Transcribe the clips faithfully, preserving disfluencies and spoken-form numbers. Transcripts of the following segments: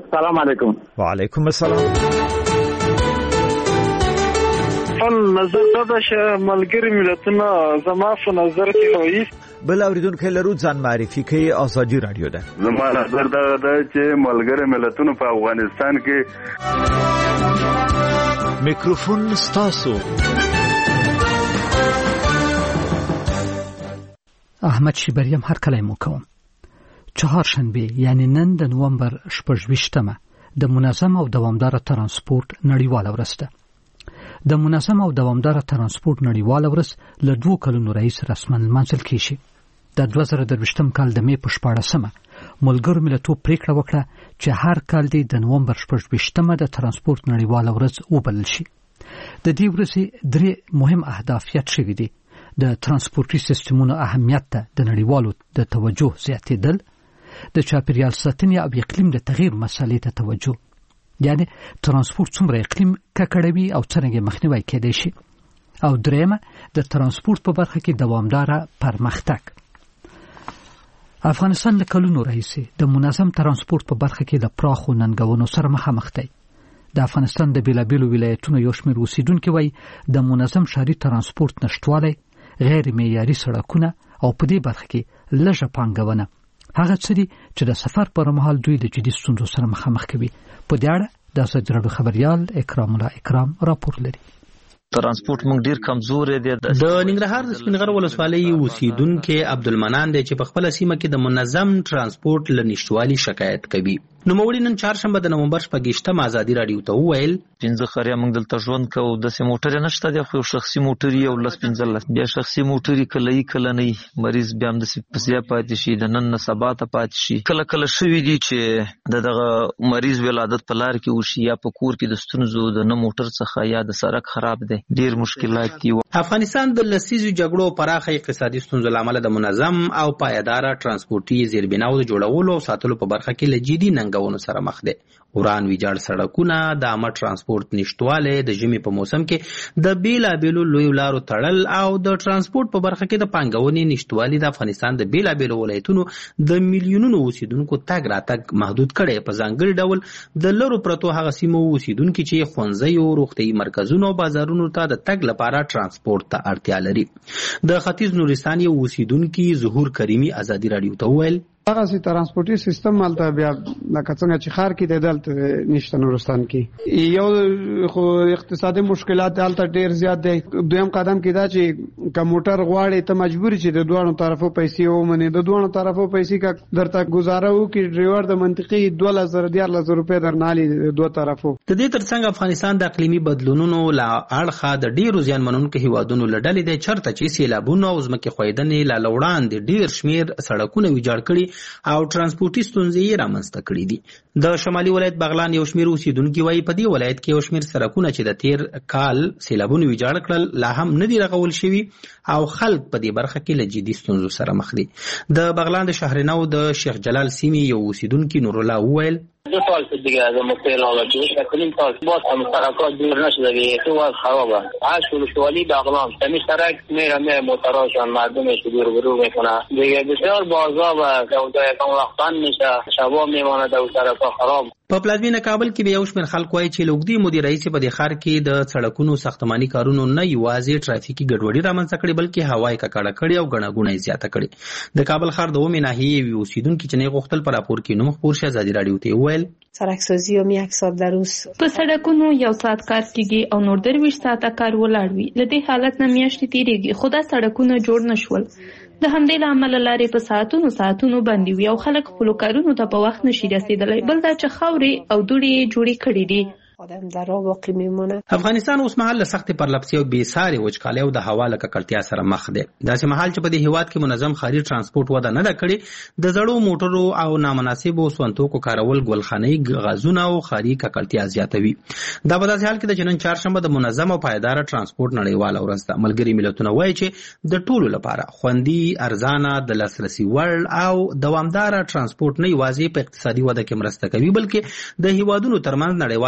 السلام علیکم. وعلیکم السلام. خپل نظر دا چې ملګری ملتونه زما په نظر کې وایي بل اوریدونکو لرو ځان معرفي کوي. ازادي رادیو ده. زما نظر دا ده چې ملګری ملتونه په افغانستان کې میکروفون ستاسو. احمد شیبریم هر کله مو کوم. چهارشنبه یعنی نن د نومبر شپږ ویشتمه د منظم او دوامدار ترانسپورت نړیواله ورځ ده. د منظم او دوامدار ترانسپورت نړیواله ورځ له دوه کلونو راهیسې رسماً لمانځل کیږي. د دوه زره درویشتم کال د مې په شپاړسمه ملګرو ملتونو پریکړه وکړه چې هر کال د نومبر شپږ ویشتمه د ترانسپورت نړیواله ورځ وبلل شي. د دې ورځې درې مهم اهداف یاد شوي دي. د ترانسپورتي سیستمونو اهمیت ته د نړیوالو د توجه زیاتېدل، د چاپیریال ساتنې او اقلیم د تغییر مسلې ته توجه، یعنی ترانسپورت څومره اقلیم ککړوي او څنګه مخنیوي کېدای شي، او درېمه د ترانسپورت په برخه کې دوامداره پرمختګ. افغانستان له کلونو راهیسې د منظم ترانسپورت په برخه کې د پراخو ننګونو سره مخامخ دی. د افغانستان د بیلابیلو ولایتونو یو شمېر اوسیدونکي وایي د منظم ښاري ترانسپورت نشتوالی، غیر معیاري سړکونه او په دې برخه کې لږه پانګونه هغه څه دي چې د سفر پر مهال دوی د جدي ستونزو سره مخامخ کوي. په دې اړه د ازادي راډیو خبريال اکرام الله اکرام راپور لري. ترانسپورت موږ ډیر کمزور دي. د ننګرهار د سپینغر ولسوالۍ اوسیدونکو عبدالمنان دی چې په خپل سیمه کې د منظم ترانسپورت لنشټوالي شکایت کوي. نو موري نن چهارشنبه د نومبر شپږشتم ازادي راډیو ته وویل پنځه خریا موږ دلته ژوند کوو، د سه موټر نشته دی، خو شخصي موټر یو لس پنځه لس بیا شخصي موټر کله یې کله نه مریض بیا هم د سپسیا پاتې شي، د نن نه سبا ته پاتې شي. کله کله شوی دی چې دغه مریض ولادت په لار کې وشي یا په کور کې د ستونزو د نه موټر څخه یا د سړک خراب دی، ډیر مشکلات دي. افغانستان د لسیزو جګړو پراخه اقتصادي ستونزو لامل د منظم او پایدار ترانسپورتي زیربناو د جوړولو او ساتلو په برخه کې لجدي ننګونو سره مخ دي. وران ویجاړ سړکونه، د عامه ترانسپورت نشټواله، د ژمي په موسم کې د بیلابیلو لوی لارو تړل او د ترانسپورت په برخه کې د پانګونې نشټوالي د افغانستان د بیلابیلو ولایتونو د میلیونونو اوسیدونکو تګ راتګ محدود کړي. په ځانګړي ډول د لرو پرتو هغه سیمو اوسیدونکو چې ښوونځي او روغتيایي مرکزونو او بازارونو ته د تګ لپاره ترانسپورت ته اړتیا لري. د ختیځ نورستان یو اوسیدونکو ظهور کریمی ازادي راډیو ته وویل هغه سي ترانسپورتي سیستم مالته بیا لکه څنګه چې خار کې د دلته نشته نورستان کې یو خو اقتصادي مشکلات دلته ډیر زیات دي. دویم قدم کې دا چې کمپیوټر غواړي ته مجبور چې د دوه طرفو پیسې ومني، د دوه طرفو پیسې کا درته گزاره وکړي ډرایور د منطقي دوه هزار روپۍ درنالي دوه طرفو. د دې ترڅنګ افغانستان د اقلیمي بدلونونو لا اړخه د ډیرو زیانمنونکو هیوادونو لړلې د چرته چې سیلابونو او ځمکې خویدنې لا لوړان دي ډیر شمیر سړکونه ویجاړ کړي او ترانسپورتي ستونزې یې رامنځته کړې دي. د شمالي ولایت بغلان یو شمیر اوسیدونکو وایي په دې ولایت کې یو شمیر سړکونه چې د تیر کال سیلابونو ویجاړ کړل لا هم نه دي رغول شوي او خلک په دې برخه کې له جدي ستونزو سره مخ دي. د بغلان د شهرنو د شیخ جلال سیمې یو اوسیدونکو نور الله وویل دو سال دیگه از مشکل آمده شکلیم سال باز هم سرکات دور نشده بیه تو از خرابه هشت ولسوالی بغلان تمی سرک میره میره موتراشان مردمش دور برو میکنه دیگه بسیار بازا و دودای کم وقتان میشه شبا میمانه دو سرکات خراب. په پلازمینه کابل کې به یو شمېر خلک وایي چې لوګدي مدیر رئیس په دې ښار کې د سړکونو ساختماني کارونو نه یوازې ټرافیکي ګډوډي رامنځته کړې بلکې هوایي ککړه کړې او ګڼه ګوڼه یې زیاته کړې. د کابل ښار د اومې ناحیې یوې اوسیدونکي چې نه غوښتل په راپور کې نوم خپور شي ازادي راډیو ته وویل سړکسازي هم یک ساعت در روز په سړکونو یو ساعت کار کیږي او نور درویشت ساعته کار ولاړ وي. له دې حالت نه میاشتې تیریږي خو دا سړکونه جوړ نشول. د همدې له امله لارې په ساعتونو ساعتونو باندې وي او خلک خپلو کارونو ته په وخت نشي رسېدلی. بل دا چې خاورې او دوړې جوړې کړي دي. آدم در راه باقی میمونه. افغانستان اوس مهال له سختې پرلپسې او بې ساري وچکالۍ او د هوا له ککړتیا سره مخ دی. داسې مهال چې په دې هیواد کې منظم ښاري ترانسپورت وده نه ده کړې، د زړو موټرو او نامناسبو سونتوکو کارول ګلخانه‌ای غازونه او ښاري ککړتیا زیاتوي. دا په داسې حال کې د جنن چهارشنبه د منظم او پایدار ترانسپورت نړیواله ورځ ده. ملګري ملتونه وایي چې د ټولو لپاره خوندي، ارزانه، د لاسرسي وړ او دوامدار ترانسپورت نه یوازې په اقتصادي وده کې مرسته کوي بلکې د هیوادونو ترمنځ نړیواله همکاري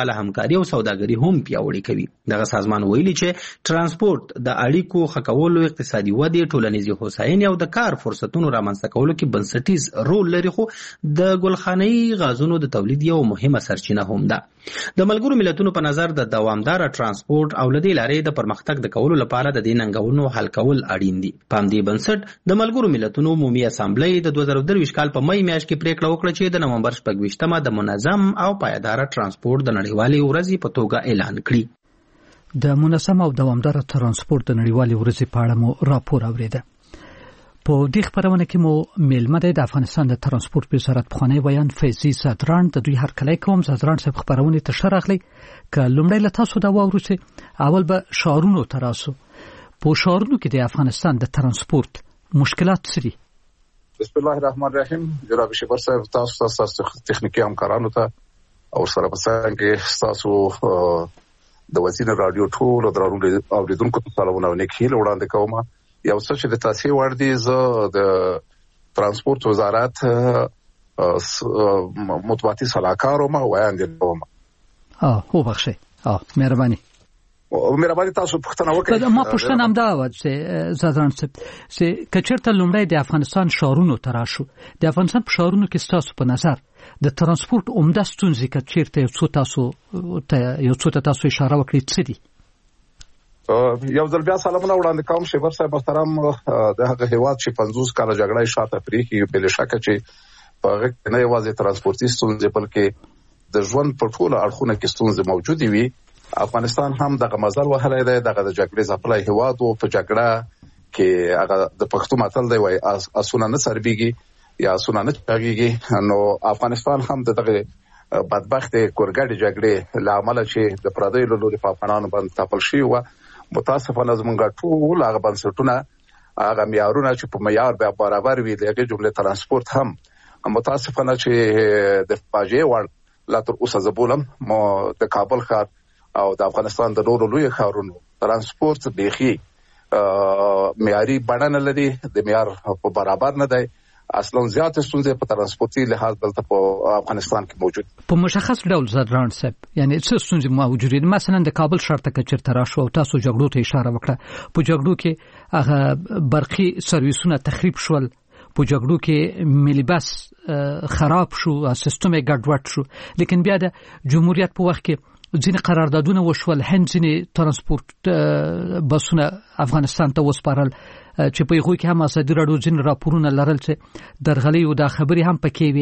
همکاري او سوداګري هم پیاوړې کوي. دغه سازمان ویلي چې ترانسپورت د اړیکو ښه کولو، اقتصادي ودې، ټولنیزې هوساینې او د کار فرصتونو رامنځته کولو کې بنسټیز رول لري، خو د ګلخانه‌ای غازونو د تولید یو مهمه سرچینه هم ده. د ملګرو ملتونو په نظر د دوامدار ترانسپورت او لدې لارې د پرمختګ د کولو لپاره د دې ننګونو حل کول اړین دي. په همدې بنسټ د ملګرو ملتونو عمومي اسامبلې د دوه زره درویشت کال په مې میاشت کې پریکړه وکړه چې د نومبر شپږ ویشتمه د منظم او پایدار ترانسپورت د نړیوالې ورځې په توګه اعلان کړي. د منظم او دوامدار ترانسپورت د نړیوالې ورځې په اړه مو راپور اوریده. په دې خبرونه کې مو میلمه د افغانستان د ترانسپورت وزارت پخوانی ویان فیضي صدران د دوی هرکلی کوم. صدران صاحب خبرونه ته شرغلی ک لومړی له تاسو دا واورو چې اول به شارونو تراسو په شارونو کې د افغانستان د ترانسپورت مشکلات سری. بسم الله الرحمن الرحیم. جناب شبر صاحب تاسو تاسو تخنیکی همکارانو ته او سره په څنګه کې تاسو د وزیر رادیو ټول درونو اوریدونکو ته سلامونه او نیک هیله وړاندې کوم. یو څه چې د تاسو ور دي زه د ترانسپورت وزارت مطبوعاتي صلاحکار او ما وړاندې کوم. اه هو بخښه. اه مهرباني. مهرباني تاسو پوښتنه وکړئ. ما پوښتنه هم دا و چې زادران صاحب چې کچرته لومړی د افغانستان شارونو تراشو د افغانستان په شارونو کې تاسو په نظر د ترانسپورت عمده ستونزې کچرته یو څه تاسو ته یو څه تاسو اشاره وکړئ څه دي؟ یو ځل بیا سلامونه وړاندې کوم. شیبر صاحب محترم، د هغه هیواد چې پنځوس کاله جګړه شاته پریخي بل شک چې په هغه کې نه یوازې ترانسپورتي ستونزې بلکې د ژوند په ټوله اړخونو کې ستونزې موجودې وي. افغانستان هم دغه مزل وهلی دی، دغه د جګړې ځپلی هیواد و. په جګړه کې هغه د پښتو متل دی وایي اسونه نه څربیږي یا اسونه نه چاغیږي. نو افغانستان هم دغه بدبخت کورګډې جګړې له امله چې د پردیو له لوري په افغانانو باندې تپل شوي وه، متاسفانه زمونږ ټول هغه بنسټونه هغه معیارونه چې په معیار بیا برابر وي د هغې جملې ترانسپورت هم متاسفانه چې د فاجعې وړ لا تر اوسه زه بولم د کابل ښار او د افغانستان د نورو لویو ښارونو ترانسپورت بیخي معیاري بڼه نه لري، د معیار په برابر نه دی. اصلا زیات ستونزې په ترانسپورتي لحاظ دلته په افغانستان کې موجود. په مشخص ډول زدران صاحب یعنی څه ستونزې موجود دي؟ مثلا د کابل ښار ته کچر تراشو او تاسو جګړو ته اشاره وکړه. په جګړو کې هغه برقي سرویسونه تخریب شول، په جګړو کې ملي بس خراب شو، سیستم یې ګډوډ شو. لیکن بیا د جمهوریت په وخت کې ځینې قراردادونه وشول، هند ځینې ترانسپورت بسونه افغانستان ته وسپارل چې په هغوی کې هم ازادي راډیو ځینې راپورونه لرل چې درغلي او دا خبرې هم پکې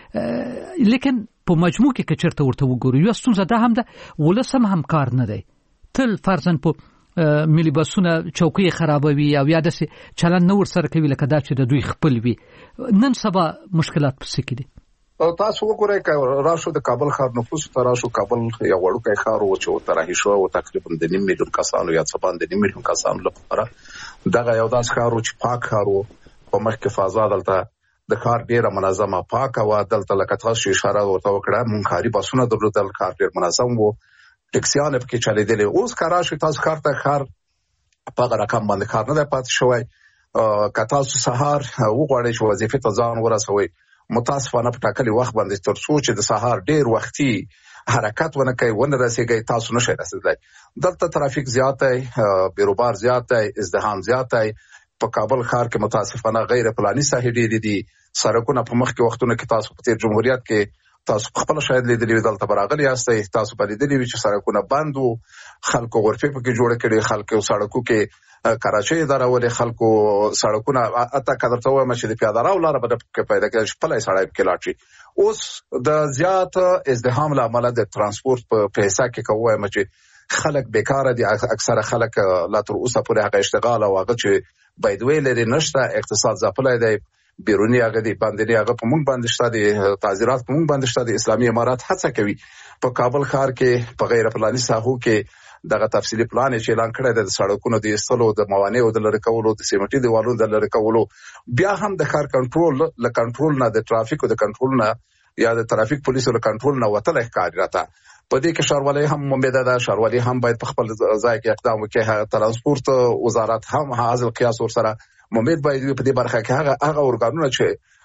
وي. لیکن په مجموع کې که چېرته ورته وګورو یوه ستونزه دا هم ده ولس هم همکار نه دی. تل فرضاً په ملي بسونه چوکۍ خرابوي او یا داسې چلند نه ورسره کوي لکه دا چې د دوی خپل وي. نن سبا مشکلات پسې کې دي. تاسو وګورئ که راشو د کابل ښار نفوس ته راشو، کابل یو وړوکی ښار و چې طرحي شوی و تقریبا د نیم میلیون کسانو یا څه باندې نیم میلیون کسانو لپاره. دغه یو داسې ښار و چې پاک ښار و، په مخ کې فضا دلته د ښار ډېره منظمه پاکه وه. دلته لکه تاسو اشاره ورته وکړه مونږ ښاري بسونه درلودل، ښار ډېر منظم و، ټکسیانې پکې چلېدلې. اوس که راشئ تاسو ښار ته، ښار په هغه رقم باندې ښار نه دی پاتې شوی. که تاسو سهار وغواړئ چې وظیفې ته ځان ورسوئ، متاسفانه په ټاکلي وخت باندې تر څو چې د سهار ډیر وختي حرکت ونه کوي ونه رسیږي تاسو نشئ رسیدلی. دلته ترافیک زیات دی، بیروبار زیات دی، ازدحام زیات دی. په کابل ښار کې متاسفانه غیر پلاني ساحې ډېرې دي. سړکونه په مخکې وختونو کې تاسو په تیر جمهوریت کې تاسو خپل شاید لیدلي وي، دلته براغلي یاستئ، تاسو به لیدلي وي چې سړکونه بند وو، خلکو غرفې پکې جوړې کړې، خلکو سړکو کې کراچۍ درولې، خلکو سړکونه اته که درته ووایم چې د پیاده رو لاره به پکې پیدا کېده چې پلی سړی پکې لاړ شي. اوس د زیات ازدحام له امله د ترانسپورت په پیسه کې که ووایم چې خلک بیکاره دي، اکثره خلک لا تر اوسه پورې هغه اشتغال او هغه چې بایدوی لري نشته، اقتصاد ځپلی دی، بیروني هغه دی باندې هغه په مونږ باندې شته دي، تعزیرات په مونږ باندې شته دي. اسلامي امارات هڅه کوي په کابل ښار کې په غیر پلاني ساحو کې دغه تفصیلی پلان چې اعلان کړی دی د سړکونو د ایستلو، د موانعو د لرې کولو، د سیمټي دیوالونو د لرې کولو. بیا هم د ښار کنټرول له کنټرول نه، د ترافیکو د کنټرول نه یا د ترافیک پولیسو له کنټرول نه وتلی ښکاري راته. په دې کې ښاروالۍ هم امیده ده، ښاروالۍ هم باید په خپل ځای کې اقدام وکړي. ترانسپورت وزارت هم هغه القیاس ورسره امید باید وي په دې برخه کې هغه هغه ارګانونه چې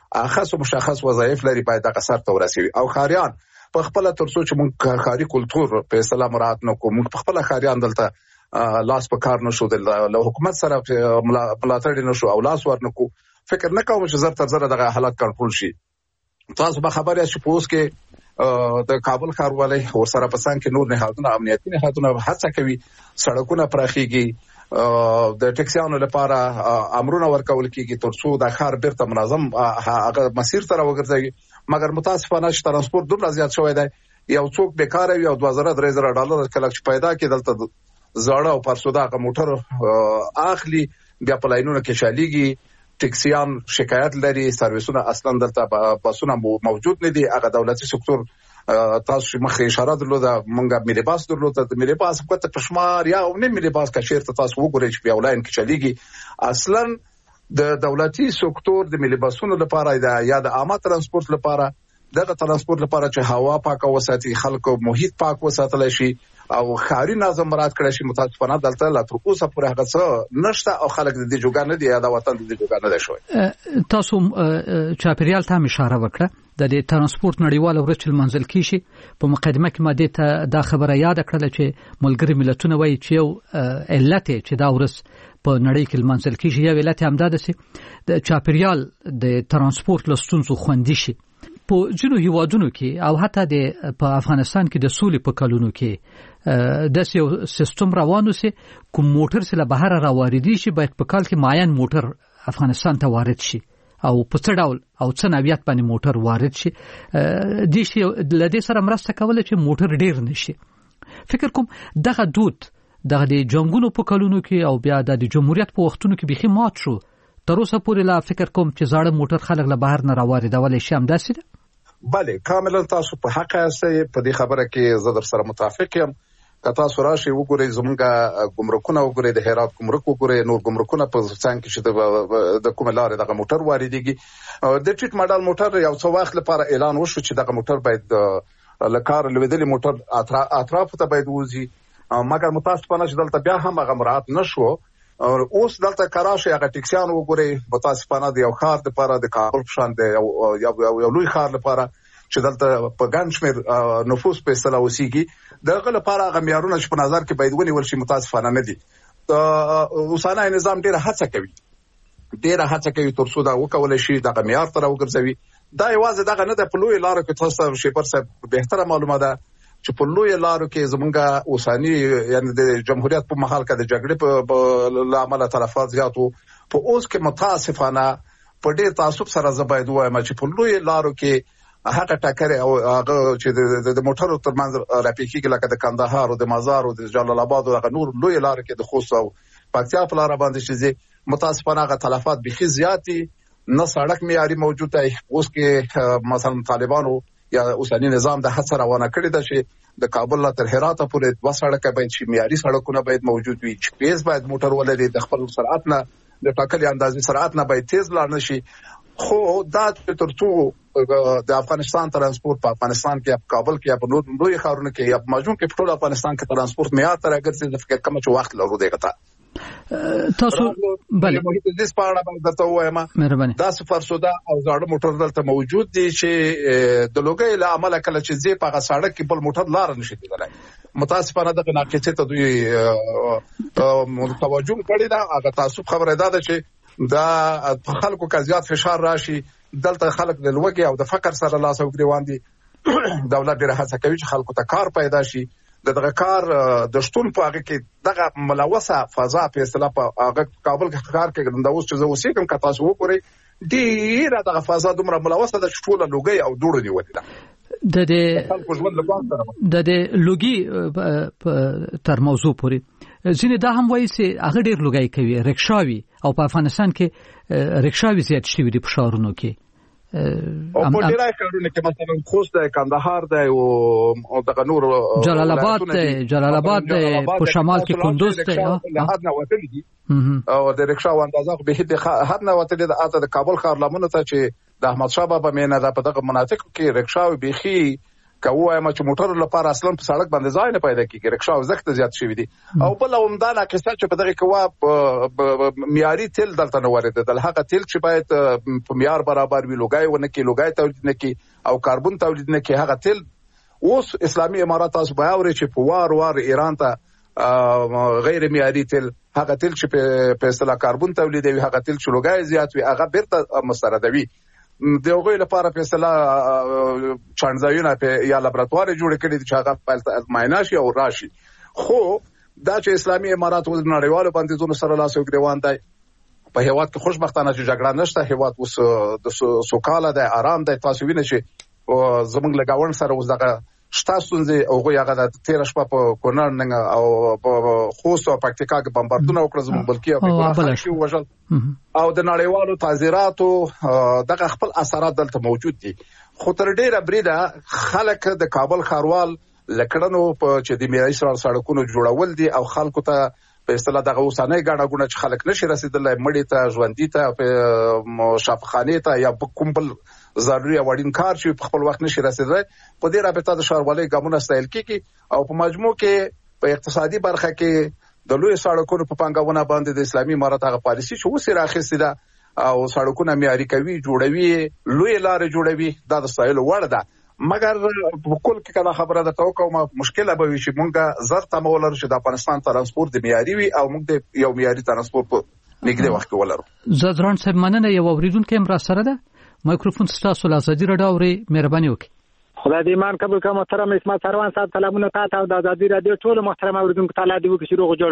خاص او مشخص وظایف لري باید د قصر ته ورسوي او خاریان په خپل ترڅو چې موږ خاري کلچر په اصطلاح مراد نه کوو موږ په خپل خاریان دلته لاس په کار نشو د حکومت سره ملاتړ نشو او لاس ورنکو فکر نه کوم چې زر تر زر دغه حالت کنټرول شي. تاسو به خبرې شي پوس کې د کابل ښاروالۍ ورسره په څنګ کې نور نهادونه امنیتي نهادونه هڅه کوي سړکونه پراخيږي د ټیکسیانو لپاره امرونه ورکول کیږي ترڅو د ښار بیرته منظم هغه مسیر سره وګرځي مګر متاسفانه چې ترانسپورت دومره زیات شوی دی یو څوک بیکاره وي او دوه زره درې زره ډالر کله چې پیدا کې دلته زړه او پرسودا غ موټر اخلي بیا په لاینونو کې شاليږي ټیکسیان شکایت لري سرویسونه اصلا دلته باسونه موجود نه دي هغه دولتي سکتور تاسو مخه اشاره درلوده مونږه ملي باس درلوده د ملي باس په تشمار یا نه ملي باس کا شیر ته تاسو وګورئ چې په اولین کې چلیږي اصلا د دولتي سکتور د ملي باسونو لپاره یا د عامه ترانسپورت لپاره دغه ترانسپورت لپاره چې هوا پاکه وساتي خلکو محیط پاک وساتل شي او خاري نظم مراد کړی شي متاسفانه دلته لا تر اوسه پورې هغه څه نشته او خلک د دې جوګان نه دی یا د وطن د دې جوګان نه دی شوی. تاسو چاپیریال ته اشاره وکړه د دې ترانسپورت نړیواله ورځ چې منځل کیشي په مقدمه کې ماده ته دا خبره یاد کړل چې ملګری ملتونه وایي چې یو علت چې دا ورځ په نړۍ کې منځل کیشي یو علت هم دا ده چې د چاپیریال د ترانسپورت لستونزو خوندي شي. په ځینو هیوادونو کې او حتی د په افغانستان کې د سولې په کلونو کې د یو سیستم روانو سي کوم موټر سره بهر راوړي شي باید په کال کې معین موټر افغانستان ته وارد شي او په څه ډول او څه نوعیت باندې موټر وارد شي د شي لدې سره مرسته کوله چې موټر ډیر نشي. فکر کوم دغه دود دغه د جنگونو په کلونو کې او بیا د جمهوریت په وختونو کې بيخي مات شو تر اوسه پورې لا فکر کوم چې زاړه موټر خلک له بهر نه راوړي شي هم داسې ده. بله کاملا تاسو په حق یاستئ په دې خبره کې زه در سره متفق یم. که تاسو راشي وګورئ زمونږ ګمرکونه وګورئ د هرات ګمرک وګورئ نور ګمرکونه په څنګه کې چې د کوم لارې دغه موټر واردېږي د ټیټ ماډل موټر یو څو وخت لپاره اعلان وشو چې دغه موټر باید لکار لویدلې موټر اطراف ته باید وځي مګر متاسفانه چې دلته بیا هم هغه مراعات نشو. اوس دلته کراشه هغه ټیکسیان وګورئ متاسفانه د یو ښار لپاره د کابل په شان د یو لوی ښار لپاره چې دلته په ګڼ شمېر نفوس په اصطلاح اوسېږي دغه لپاره هغه معیارونه چې په نظر کې باید ونیول شي متاسفانه نه دي. اوسنی نظام ډېره هڅه کوي ډېره هڅه کوي ترڅو دا وکولای شي دغه معیار ته راوګرځوي. دا یوازې دغه نه ده په لوی لارو کې تاسو شیپر صاحب بهتره معلومه ده چې په لوی لارو کې زمونږ اوساني یعنی د جمهوریت په محل کې د جګړې په لامل تلفات زیاتو په اوس کې متاسفانه په ډېر تعصب سره زباید وایم چې په لوی لارو کې هغه ټاکره او هغه چې د موټرو ترمنځ راپیکیږي لکه د کندهار او د مزار او د جلال آباد او هغه نور لوی لارو کې د خوست او پکتیا په لار باندې چې متاسفانه هغه تلفات بيخي زیاتی نه سړک معیاري موجود دی. اوس کې مثلا طالبانو یا اوسنی نظام د هڅه روانه کړی ده چې د کابل تر هرات پورې دوه سړکه باید شي معیاري سړکونه باید موجود وي چې پیز باید موټر ولري د خپل سرعت نه د ټاکلي اندازې سرعت نه باید تیز لاړ نشي. خو دا ترڅو د افغانستان ترانسپورت په افغانستان کې په کابل کې په نور لوی ښارونو کې یا په مجموع کې په ټول افغانستان کې ترانسپورت معیار تر اګرځي د فکر کوم چې وخت لرو دی غته تاسو بله د دې سپاره باندې درته وایم مهرباني دا سفر سودا او زاړه موټر دلته موجود دي چې د لوګي له عمله کله چې زی په سړک کې بل موټر لار نشي تللی متاسفانه د ناقصه ته دوی توجه کړی دا هغه تاسو خبره ده چې دا خلکو کا زیات فشار راشي دلته خلک د لوګي او د فقر سره لاس او ګریوان دي. دولت ډیره هڅه کوي چې خلکو ته کار پیدا شي دغه کار د شتون په هغه کې دغه ملوثه فضا په اصطلاح په هغه کابل کې کار کوي د اوس چې زه اوسېږم که تاسو وګورئ ډیره دغه فضا دومره ملوثه ده چې ټوله لوګي او دوړو نیولې ده. د دې د دې لوګي تر موضوع پورې ځینې دا هم وایي چې هغه ډیر لوګي کوي رکشاوي او په افغانستان کې رکشاوي زیات شوي دي په ښارونو کې او په ډیرای کارونه کې مثلا خوست دی کندهار دی او دغه نور جلال آباد دی جلال آباد دی په شمال کې کندوز دی حد نه وتلی دي او د رکشا اندازه به د حد نه وتلی د اته د کابل ښار لمنه ته چې د احمد شاه بابا مینه د په دغه مناطق کې رکشاوي بيخي کوه ما چې موټر لپاره اصلا په سړک باندې ځای نه پیدا کیږي رکشا او زخت زیات شوی دي او بل همدا ناقصه چې په دغه کوه معیاري تیل دلته نه ورده د هغه تیل چې باید په معیار برابر وي لوګای ونه کې لوګای تولید نه کې او کاربن تولید نه کې هغه تیل اوس اسلامي امارات تاسو به اوري چې په وار وار ایران ته غیر معیاري تیل هغه تیل چې په اصطلاح کاربن تولیدوي هغه تیل چې لوګای زیات وي هغه بیرته مستردوي دغه لپاره په اصطلاح چانځایونه په یا لابراتوار جوړ کړي چې هغه په مایناشي او راشي خو دا چې اسلامي امارات د نړیوالو بندیزونو سره لاس یو ګریوان دی په هیواد کې خوشبختانه چې جګړه نشته هیواد اوس د سوکاله دی آرام دی تاسو وینئ چې زمونږ لګاون سره اوس دغه شتاسونځي او هغه د تیر شپه په کونړ نه او په خوست او پکتیکا کې بمباردونه وکړل زموږ بلکې په خلک وژل او د نړیوالو تعزیراتو دغه خپل اثرات دلته موجود دي خو تر ډیره بریده خلک د کابل ښاروال لکړنو په چې د معیاري سړکونو جوړول دي او خلکو ته په اصطلاح دغه اوسانه غاڼه غونه چې خلک نشي رسیدلای مړی ته ژوندۍ ته په شفاخانه ته یا کوم بل ضروري وړین کار چې په خپل وخت نشي رسیدلای په دې رابطه د ښاروالۍ ګامونه استایل کیږي او په مجموع کې په اقتصادي برخه کې د لوی سړکونو په پنګاونه باندې د اسلامي امارات هغه پالیسي چې اوس راخېستې ده او سړکونه معیاري کوي جوړوي لوی لارې جوړوي دا د ستایلو وړ ده مګر په کل کې کله خبره ده توقع مشکله به وي چې مونږه زر تمولر چې د افغانستان ترانسپورت د معیاري وي او موږ د یو معیاري ترانسپورت په نږدې وخت کې ولرو زدران صاحب مننه یو اوریدونکو هم را سره ده مایکروفون ستاسو له ازادي راډیو اوري مهرباني وکړئ خدای دې ایمان قبول کړه محترم اسمت سروان صاحب سلامونه تاسو او د ازادي راډیو ټول محترم اوریدونکو ته الله دې وکړي چې روغ جوړ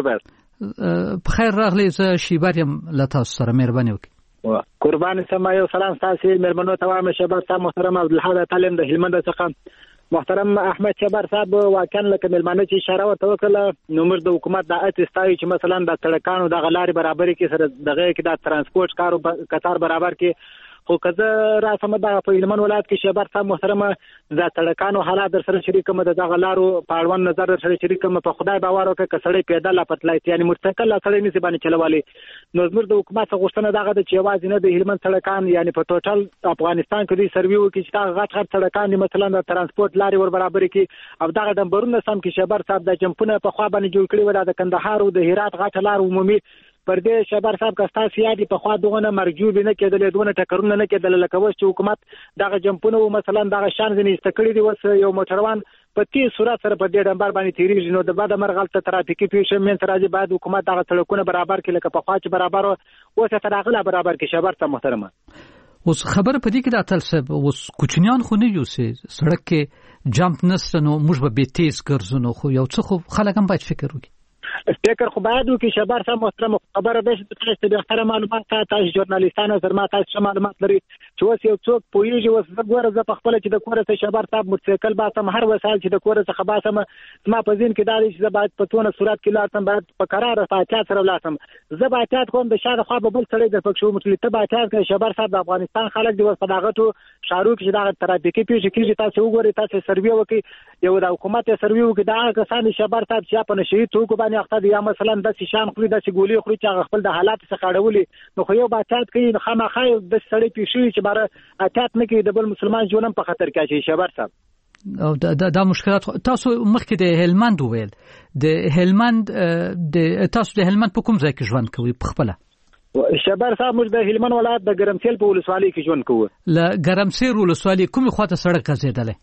بیر په خیر راغلی زه شیبر یم له تاسو سره مهرباني وکړئ قربان سم یو سلام تاسو مېرمنو ته وایم شبر صاحب محترم عبدالحاد تعلیم د هلمند څخه محترم احمد شبر صاحب واقعا لکه مېلمانه چې اشاره وته وکړه نو موږ د حکومت د اتستای چې مثلا د سړکانو د غلاري برابرۍ کې سره دغه کې د ترانسپورت کارو کتار برابر کې خو کزه را سم دا په هلمند ولایت کې شبر صاحب محترم د سړکانو حالات در سره شریک کوم د غلارو په اړوند نظر در سره شریک کوم په خدای باور وکړه کسړې پیدا لا پټلای یعنی مستقل سړې نسی باندې چلوالي نو زموږ د حکومت څخه غوښتنه دغه د چواز نه د هلمند سړکان یعنی په ټوټل افغانستان کې د سرویو کې چې غټ غټ سړکان مثلا د ترانسپورت لاري ور برابر کې او دغه ډمبرونه سم کې شبر صاحب د جمپونه په خوا باندې جوړ کړی و د کندهار او د هرات غټ لار عمومي پر دې شبر صاحب کستا سیادي په خوا دغه مرجوب نه کېدل دونه ټکرونه نه کېدل لکه وس چې حکومت دغه جمپونه مثلا دغه شان ځنې استکړي دي وس یو موټروان په تی صورت سره په دې ډمبر باندې تیریږي نو د بعد مرغلته ترافیکي پیښه من سره راځي بعد حکومت دغه سړکونه برابر کړي لکه په خوا چې برابر وسه تراغله برابر کې شبر صاحب محترمه اوس خبر په دې کې د اتل صاحب اوس کوچنیان خو نه یو سي سړک کې جمپ نستنو موږ به تیز ګرځونو خو یو څه خو خلک هم باید فکر وکړي فکر خو باید وکړي شبر صاحب محترم خبره ده چې تاسو د اختر معلومات تاسو ژورنالیستانو سره ما تاسو معلومات لري چې اوس یو څوک پوهیږي اوس زګوره ز په خپل چې د کوره څخه شبر صاحب موټرسایکل باسم هر وسایل چې د کوره څخه باسم ما په ځین کې دا چې باید په تونه صورت کې لاتم باید په قرار فاعل سره لاتم زه باید کوم د شاده خو به بل سره د پښو مټلې ته باید کې شبر صاحب د افغانستان خلک د وسپداغتو شارو کې دا ترافیکي پیښه کې تاسو وګورئ تاسو سروي وکړي یو د حکومت سروي وکړي دا کسان شبر صاحب چې په نشي توګه باندې اخته یا مثلا د شام خوري د ګولې خوري چې خپل د حالات څخه اړولې نو خو یو بچات کوي خامخا د سړی پیښې چې بار اتات نه کوي د بل مسلمان ژوند په خطر کې شي شبر صاحب او دا د مشکلات تاسو مخکې د هلمند وویل د هلمند د تاسو د هلمند په کوم ځای کې ژوند کوي په خپل شبر صاحب موږ د هلمند ولایت د ګرمسیل په ولسوالۍ کې ژوند کوو ل ګرمسیر ولسوالۍ کومه خواته سړک غځیدلې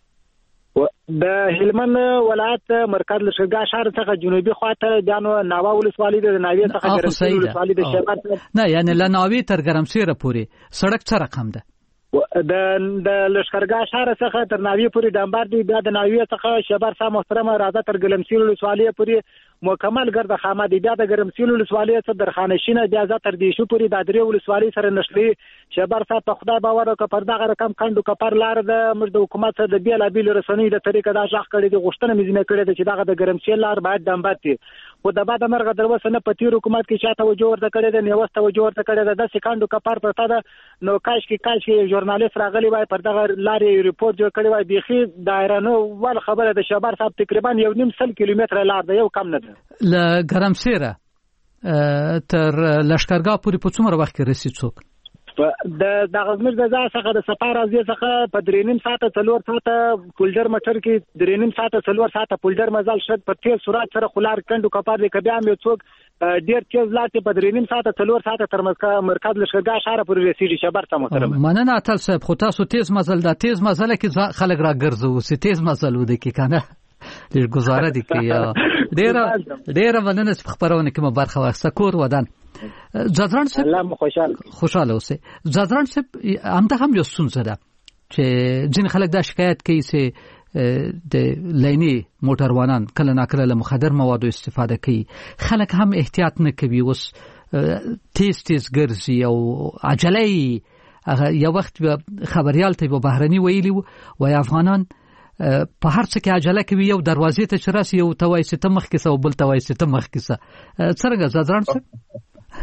د هلمند ولایت مرکز لشګا شهر څخه جنوبي خواته دانو ناوا ولسوالۍ د ناوی څخه ګرمسیر ولسوالۍ د شبر نه یعنی ل ناوی تر ګرمسیر پورې سړک څه رقم ده د د لشکرګا شهر څخه تر ناوی پورې ډمبار دی بیا د ناوی څخه شبر صاحب محترم راځه تر ګرمسیر ولسوالۍ پورې مکمل ګرد خامه دی بیا د ګرمسیر ولسوالۍ څخه درخانشینه بیا ځه تر دیشو پورې د درې ولسوالۍ سره نشلي شبر صاحب په خدای باور وکړه پر دغه رقم کندو کپر لار د مرد حکومت سره د بیل بیل رسنۍ د طریقې دا ځخ کړي د غشتنه مزینه کړي چې دغه د ګرمسیر لار باید ډمبار دی خو د بعد مرغه دروسه نه پتی حکومت کې شاته وجو ورته کړي د نیوسته وجو ورته کړي د سکندو کپر پرته ده نو کاش کې کاش کې ژورنالیست راغلی وای پر دغه لارې ریپورت جوړ کړی وای بيخي دایره نو ول خبره د شبر صاحب تقریبا یو نیم سل کیلومتر لار ده یو کم نه ده ل ګرمسیره تر لشکرګاه پورې په څومره وخت کې رسید څوک د دغه زموږ د ځای څخه د سفر راځي څخه په درې نیم ساعته څلور ساعته پولډر موټر کې درې نیم ساعته څلور ساعته پولډر مزل شد په تیز سرعت سره خلار کندو کپار د کبیا مې څوک ډیر تیز لاته په درې نیم ساعته څلور ساعته تر مرکز لشکرګاه شهر پورې رسیدي شبر ته محترم مننه اتل صاحب خو تاسو تیز مزل دا تیز مزل کې خلک را ګرځو سي تیز مزل ودی کې کنه ډیر گزاره دي کې ډیر ډیر مننه خبرونه کې ما برخه واخسته کور ودان زادران صاحب الله خوشحال خوشاله اوسه زادران صاحب همدا هم یو ستونزه ده چې ځین خلک دا شکایت کوي چې د لینی موټروانان کله ناکله له مخدر موادو استفاده کوي خلک هم احتیاط نه کوي اوس تیز تیز ګرځي او عجله یو وخت خبريال ته په بهرني ویلی و افغانان په هر څه کې عجله کوي یو دروازې ته چرسي یو توای ستم مخ کیسه او بل توای ستم مخ کیسه څنګه زادران صاحب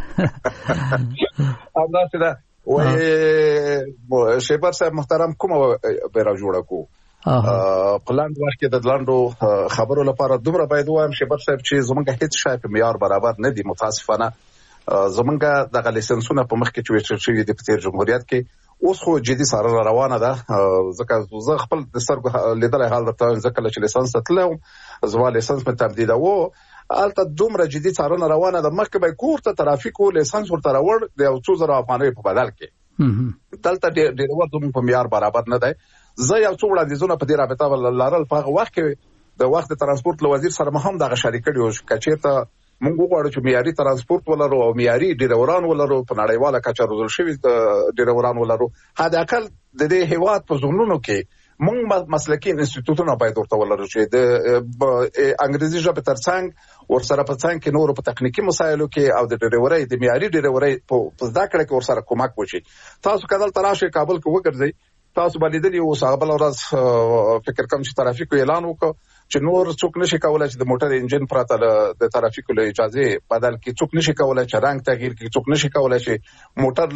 الله سره وای شیبر صاحب محترم کومه بیره جوړه کو پلاند وخت د لاندو خبرو لپاره دومره باید وایم شیبر صاحب چې زمونږ هیڅ شای په معیار برابر نه دي متاسفانه زمونږ د لیسنسونو په مخ کې چې چې د پتیر جمهوریت کې اوس خو جدي سره روانه ده ځکه زه خپل د سترګو لیدل حال درته ځکه چې لیسنس تلم زما لیسنس په تبدیل وو البته دومره جدي څارنه روانه ده مخکې به کور ته ترافیک او لیسنس ورته راوړ د یو څو زره افغانۍ په بدل کې دلته ډېر ورته په معیار برابر نه دی زه یو څو وړاندیزونه په دې رابطه لرل په هغه وخت کې د وخت ترانسپورت وزیر سره هم دغه شریک کړي کچېرته موږ غواړو چې معیاري ترانسپورت ولرو او معیاري ډیروران ولرو په نړیواله کچه روزل شوی ډیروران ولرو حد اقل د دې هیواد په زونونو کې موږ مسلکي انسټیټیوټونه باید ورته ولرو چې د انګریزي ژبې ترڅنګ ورسره په څنګ کې نور په تخنیکی مسایلو کې او د ډیروري د معیاري ډیروري په زده کړه کې ورسره کومک وشي تاسو کله تراشي کابل کې وګرځي تاسو باندې د یو سابل ورځ فکر کوم چې ترافیک اعلان وکړ چې نور څوک نشي کولای چې د موټر انجن پراته د ترافیک له اجازه بدل کې څوک نشي کولای چې رنگ تغییر کې څوک نشي کولای چې موټر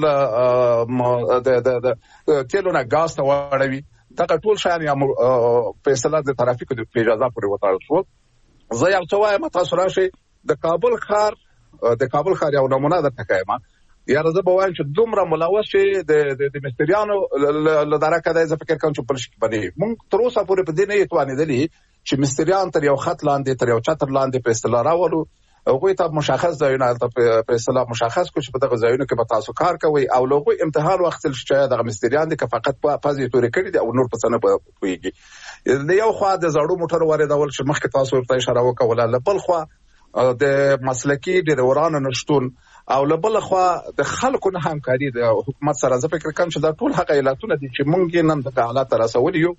له د د د تیلو نه غاز ته واړوي دا ټول شان یا په اصطلاح د ترافیک د اجازه پورې وتاړل شو زه یو څه وایم تاسو راشي د کابل ښار د کابل ښار یو نمونه ده تکایما یا زه به وایم چې دومره ملوث شي د د مستریانو له درکه د فکر کوم چې بلش باندې مونږ تر اوسه پورې په دې نه یتوانېدلی چې مستریان تر یو خط لاندې تر یو چتر لاندې په اصطلاح راولو هغه ته مشخص ځایونه په اصطلاح مشخص کو چې په دغه ځایونو کې به تاسو کار کوي او لوګو امتحان وخت چې دغه مستریان دي که فقط په پازي تورې کړی دي او نور په څنګه پويږي د یو خوا د زړو موټر واردول چې مخکې تاسو ورته اشاره وکوله لبل خوا د مسلکی ډیرورانو نشټون او لبل خوا د خلکو نه همکاري د حکومت سره زه فکر کوم چې دا ټول حق علتونه دي چې مونږ نن د حالات رسول یو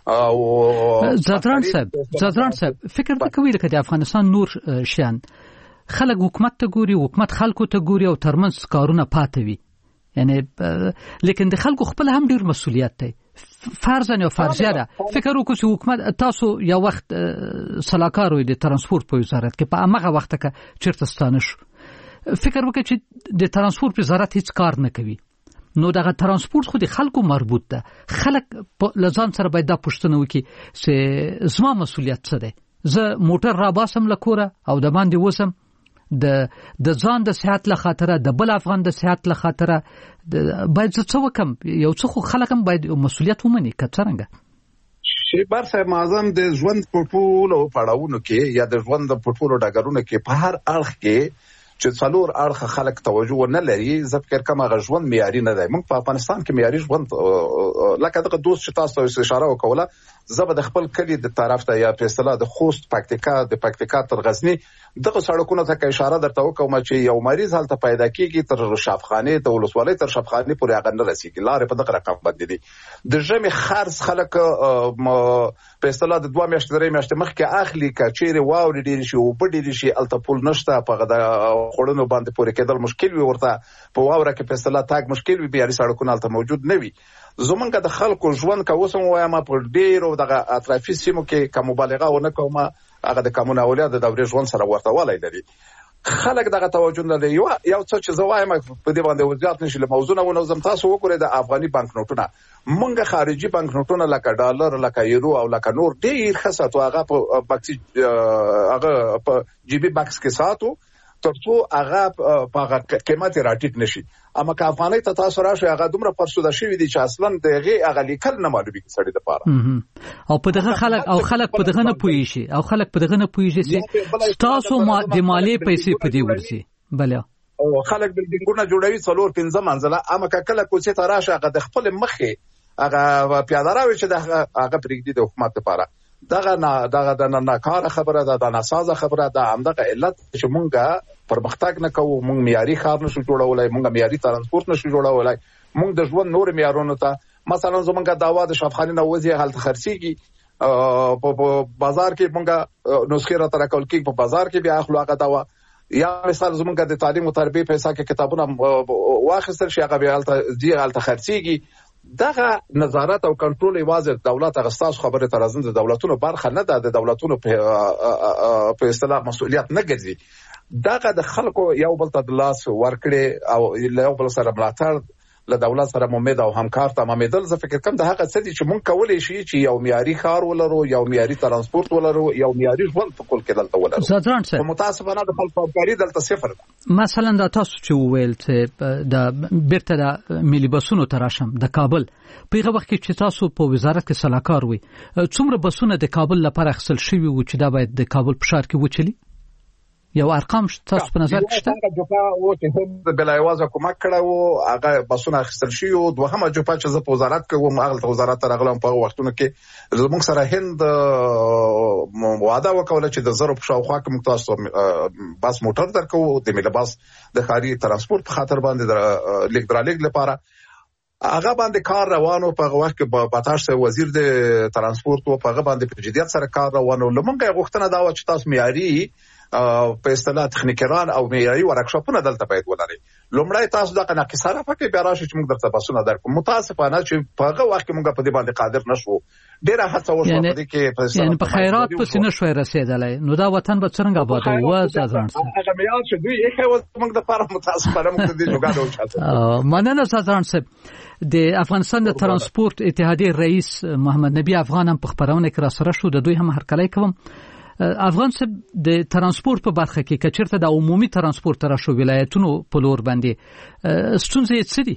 او زادران صاحب زادران صاحب فکر وکوي لکه د افغانستان نور شان خلک حکومت ته ګوري حکومت خلکو ته ګوري او ترمنځ کارونه پاتې وي یعنی لیکن د خلکو خپل هم ډیر مسؤلیت دی فرضاً یا فرضیه ده فکر وکړو چې حکومت تاسو یو وخت سلاکار وي د ترانسپورت په وزارت کې په هغه وخت کې چیرته ستانه شو فکر وکړئ چې د ترانسپورت وزارت هیڅ کار نه کوي نو دغه ترانسپورت خو د خلکو مربوط ده خلک لزان سره باید دا پوښتنه وکړي چې زما مسؤلیت څه دی زه موټر را باسم له کوره او د باندې وسم د د ځان د صحت له خاطره د بل افغان د صحت له خاطره باید څه وکم یو څه خو خلک هم باید مسؤلیت ومني که څنګه شي بر صاحب معظم د ژوند په ټولو پړاوونو کې یا د ژوند په ټولو ډګرونو کې په هر اړخ کې چې څلور اړخ خلک توجه نه لري زه فکر کوم هغه ژوند معیاري نه دی موږ په افغانستان کې معیاري ژوند لکه دغه دوست چې تاسو اشاره وکوله زه به د خپل کلی د طرف ته یا په اصطلاح د خوست پکتیکا د پکتیکا تر غزنی دغه سړکونو ته اشاره درته وکوم چې یو مریض هلته پیدا کیږي تر شفخانه ته ولسوالۍ تر شفخانه پورې هغه نه رسیږي لارې په دغه رقم باندې دي د ژمي خرڅ خلک په اصطلاح د دوه میاشتې درې میاشتې مخکې اخلي کچېره واوري ډیر شي او په ډیر شي الته پول نشته په د خړونو باندې پورې کېدل مشکل وي ورته په واوره کې په اصطلاح تاګ مشکل وي بیا سړکونه الته موجود نه وي زمونږ د خلکو ژوند کا وسم وایم په ډیرو دغه اطرافي سیمو کې کوم مبالغه ونه کومه هغه د کومون اولیا د دورې ژوند سره ورته ولای لري خلک دغه توجه نه لري یو یو څه چې زوایم په دې باندې وضاحت نشي له موضوع نه ونوزم تاسو وګورئ د افغاني بانک نوټونه مونږه خارجي بانک نوټونه لکه ډالر لکه یورو او لکه نور ډیر خاصه تو هغه په بکسي هغه په جی بي باکس کې ساتو ترڅو هغه په قیمت راټیټ نشي. اما که افغاني ته تاسو راشي هغه دومره پرسوده شوی دي چې اصلا دغه هغه لیکل نه معلومي سړي د پاره او په دغه خلک او خلک په دغه نه پويشي او خلک په دغه نه پويږي چې تاسو ما د مالی پیسې په دې ورسي بله او خلک بلډینګونه جوړوي څلور پنځه منزله. اما که کله کوڅه ته راشي هغه د خپل مخې هغه پیاده راوي چې هغه پرېږدي د حکومت لپاره دغه نه دغه د ناکاره خبره ده د ناسازه خبره ده. همدغه علت چې مونږه پرمختګ نه کوو، مونږ معیاري ښار نشو جوړولای، مونږ معیاري ترانسپورت نشو جوړولای، مونږ د ژوند نور معیارونو ته مثلا زمونږه داوا د شفاخانه نوځي هلته خرڅيږي په بازار کې مونږه نسخه را تر کول کې په بازار کې بیا اخلاق داوا یا مثال زمونږه د تعلیم او تربیه پیسې کې کتابونه واخیستل شي هغه بیا هلته دی هلته خرڅيږي. دغه نظارت او کنټرول ایواز دولت غستاس خبره تر ازند دولتونو برخه نه ده، د دولتونو په اصطلاح مسؤلیت نه ګرځي. دغه د خلکو یو بل ته د لاس ورکړي او یو بل سره ملاتړ له دولت سره امید او همکار تمامېدل. زه فکر کوم د هغه څه دي چې مونږ کولای شي چې یو معیاري ښار ولرو، یو معیاري ترانسپورت ولرو، یو معیاري ژوند په کول کې دلته ولرو. زادران صاحب متاسفانه د خلکو همکاري دلته صفر ده. مثلا دا تاسو چې وویل چې د بیرته د ملي بسونو تراشم د کابل په هغه وخت کې چې تاسو په وزارت کې صلاحکار وي څومره بسونه د کابل لپاره اخیستل شوي و چې دا باید د کابل په ښار کې وچلي؟ یو ارقام تاسو په نظر کې شته؟ هغه جوپا و چې هم بلا یوازه کومک کړو هغه بسونه اخیستل شي او دوهمه جوپا چې زه په وزارت کې وم هغه وزارت ته راغلم په وختونو کې زموږ سره هند وعده وکوله چې د زرو په شاوخوا کې موږ تاسو بس موټر درکو د ملي بس د خاري ترانسپورت په خاطر باندې د لیک درلیک لپاره هغه باندې کار روانو. په وخت کې باتاش وزیر د ترانسپورت او په هغه باندې په جديت سره کار روانو. لمونږه غوښتنه دا و چې تاسو معیاري په اصطلاح تخنیکران او معیاري ورکشاپونه دلته باید ولري. لومړی تاسو دغه ناقصانه فکر بیا راشي چې موږ درته بسونه درکو. متاسفانه چې په هغه وخت کې موږ په دې باندې قادر نشو. ډیره هڅه وشوه په دې کې یعنی په خیرات پسې نشوي رسیدلای. نو دا وطن به څنګه آباد و زادران صاحب؟ هغه معیار چې دوی یې خو موږ د لپاره متاسفانه موږ دې جوګاډو وچاته. مننه زادران صاحب. د افغانستان د ترانسپورت اتحادیه رئیس محمد نبی افغان هم په خبرونه کې را سره شو. د دوی هم هرکلی کوم. افغان صاحب د ترانسپورت په برخه کې کچرته د عمومي ترانسپورت تر شو ولایتونو په لور باندې ستونزې څه دي؟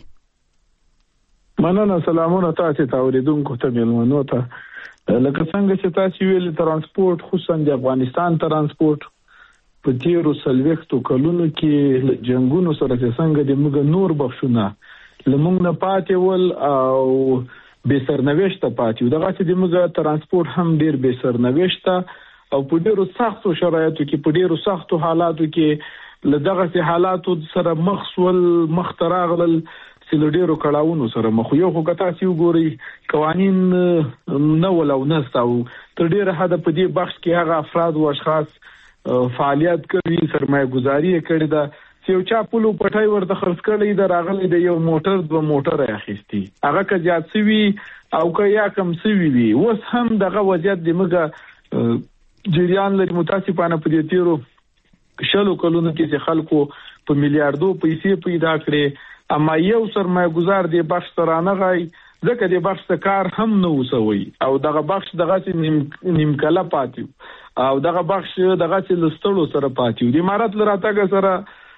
مننه. سلامونه تاسو ته اوریدونکو ته ملمنو ته. لکه څنګه چې تاسو ویل ترانسپورت خصوصا د افغانستان ترانسپورت په تیرو سلويختو کلونو کې جنگونو سره څنګه د موږ نور بخښونه لمونږ نه پاتې ول او به سرنوشت پاتې. دغه چې د موږ ترانسپورت هم ډیر به سرنوشت او په ډیرو سختو شرایطو کې په ډیرو سختو حالاتو کې لدغه سي حالاتو سره مخسول مختراغل چې ډیرو کړهونو سره مخ یو خو کتا سی وګوري قوانين نه ولو نستاو تر ډیره حد په دې بخش کې هغه افراد او اشخاص فعالیت کوي سرمایه گذاري کړي دا چې یو چا پلو پټای ورته خرڅ کړي دا راغلي د یو موټر دو موټر اخیستي هغه که زیات سوي او که یا کم سوي وي اوس هم دغه وضعیت د موږ جریان لري. متاسفانه په دې تیرو شلو کلونو کې چې خلکو په میلیارډو پیسې پیدا کړې اما یو سرمایه گذار دی بخش ترانه غي ځکه د بخش کار هم نه وسوي او دغه بخش دغه نیم نیم کله پاتیو او دغه بخش دغه لستړو سره پاتیو. د امارات لراتګه سره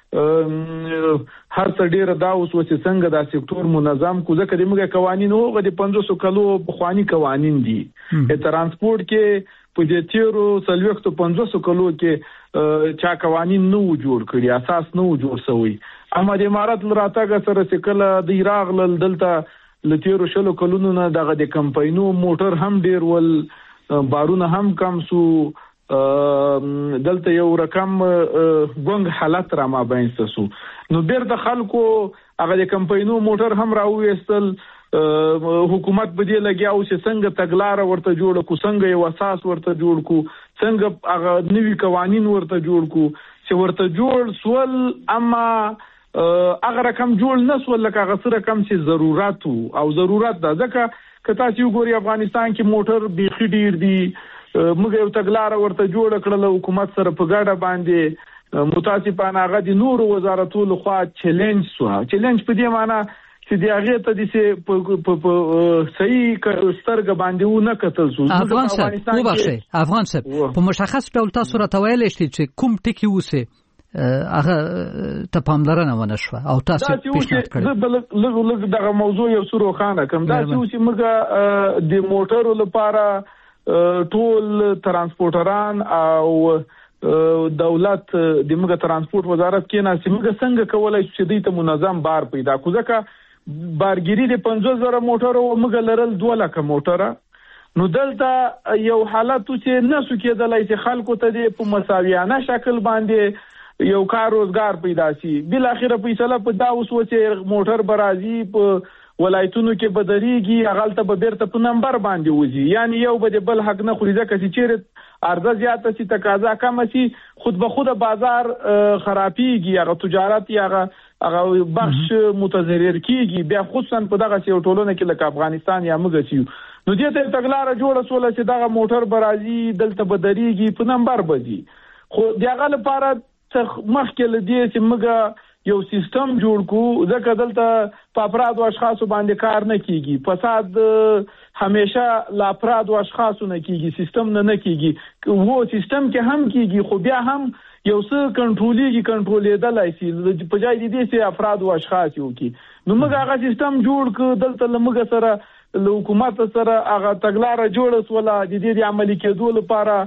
هر څه ډیر دا اوس چې څنګه دا سکتور منظم کو ځکه د موږ قوانين اوغه د پنځوس کلو بخوانی قوانين دي. د ترانسپورت کې په دې تیرو سلويختو پنځوس کلو کې چا قوانين نو جوړ کړی اساس نو جوړ شوی. اما د امارات لراتګه سره چې کله د ایراغ دلته لتیرو شلو کلونو نه دغه د کمپاینو موټر هم ډیر ول بارونه هم کم سو دلته یو رقم ګونګ حالت را ما بینسته سو. نو بیر د خلکو هغه د کمپاینو موټر هم راوېستل حکومت به دې لګیاو چې څنګه تګلار ورته جوړ کو څنګه یو اساس ورته جوړ کو څنګه هغه نوی قوانين ورته جوړ کو چې ورته جوړ سول اما هغه رقم جوړ نه سول لکه هغه سره کم چې ضرورت او ضرورت ده ځکه کته چې وګوري افغانستان کې موټر بيخي ډیر دي موږ یو تګلار ورته جوړ کړل حکومت سره په ګاډه باندې متاسفانه هغه د نور وزارتو لخوا چیلنج سو چیلنج په دې معنی چې دی هغه ته د سه په صحیح سترګ باندې و نه کتل سو. افغان صاحب وبخښئ افغان صاحب په مشخص ډول تاسو راته ویل شئ چې کوم ټکی وسه هغه ته پاملرنه ونه شوه او تاسو پیشنهاد کړی. لږ لږ دغه موضوع یو څه روښانه کړم. دا چې موږ د موټرو لپاره ټول ترانسپورټران او دولت د موږ ترانسپورت وزارت کې نه چې موږ څنګه کولای شو چې دوی ته منظم بار پیدا کړو. ځکه بارګیری د پنځوس زره موټرو موږ لرل دوه لکه موټره، نو دلته یو حالت چې نسو کېدلای چې خلکو ته د په مساویانه شکل باندې یو کار روزګار پیدا شي. بل اخره فیصله په دا وسو چې موټر برازي په ولایتونو کې بدريږي، هغه ته به بیرته په نمبر باندې وځي، یعنی یو به بل حق نه خوري ځکه چې چیرې عرضه زیاته شي تقاضا کم شي خود به خود بازار خرابيږي، هغه تجارت یا هغه بخش متضرر کیږي. بیا خصوصا په دغه یو ټولنه کې لکه افغانستان یا موږ چې نو دې ته تګلاره جوړه سول چې دغه موټر برازي دلته بدريږي په نمبر بځي. خو دغه لپاره مخکې لدی چې موږ یو سیستم جوړ کو، ځکه دلته په افراد او اشخاص باندې کار نه کیږي. فساد همیشه لا افراد او اشخاص نه کیږي، سیستم نه نه کیږي. وو سیستم کې هم کیږي خو بیا هم یو څه کنټرولېږي، کنټرولېدلای شي په ځای دې چې افراد او اشخاص یو کی. نو موږ هغه سیستم جوړ ک دلته لمغه سره له حکومت سره هغه تګلاره جوړه سوله د دې عملي کېدو لپاره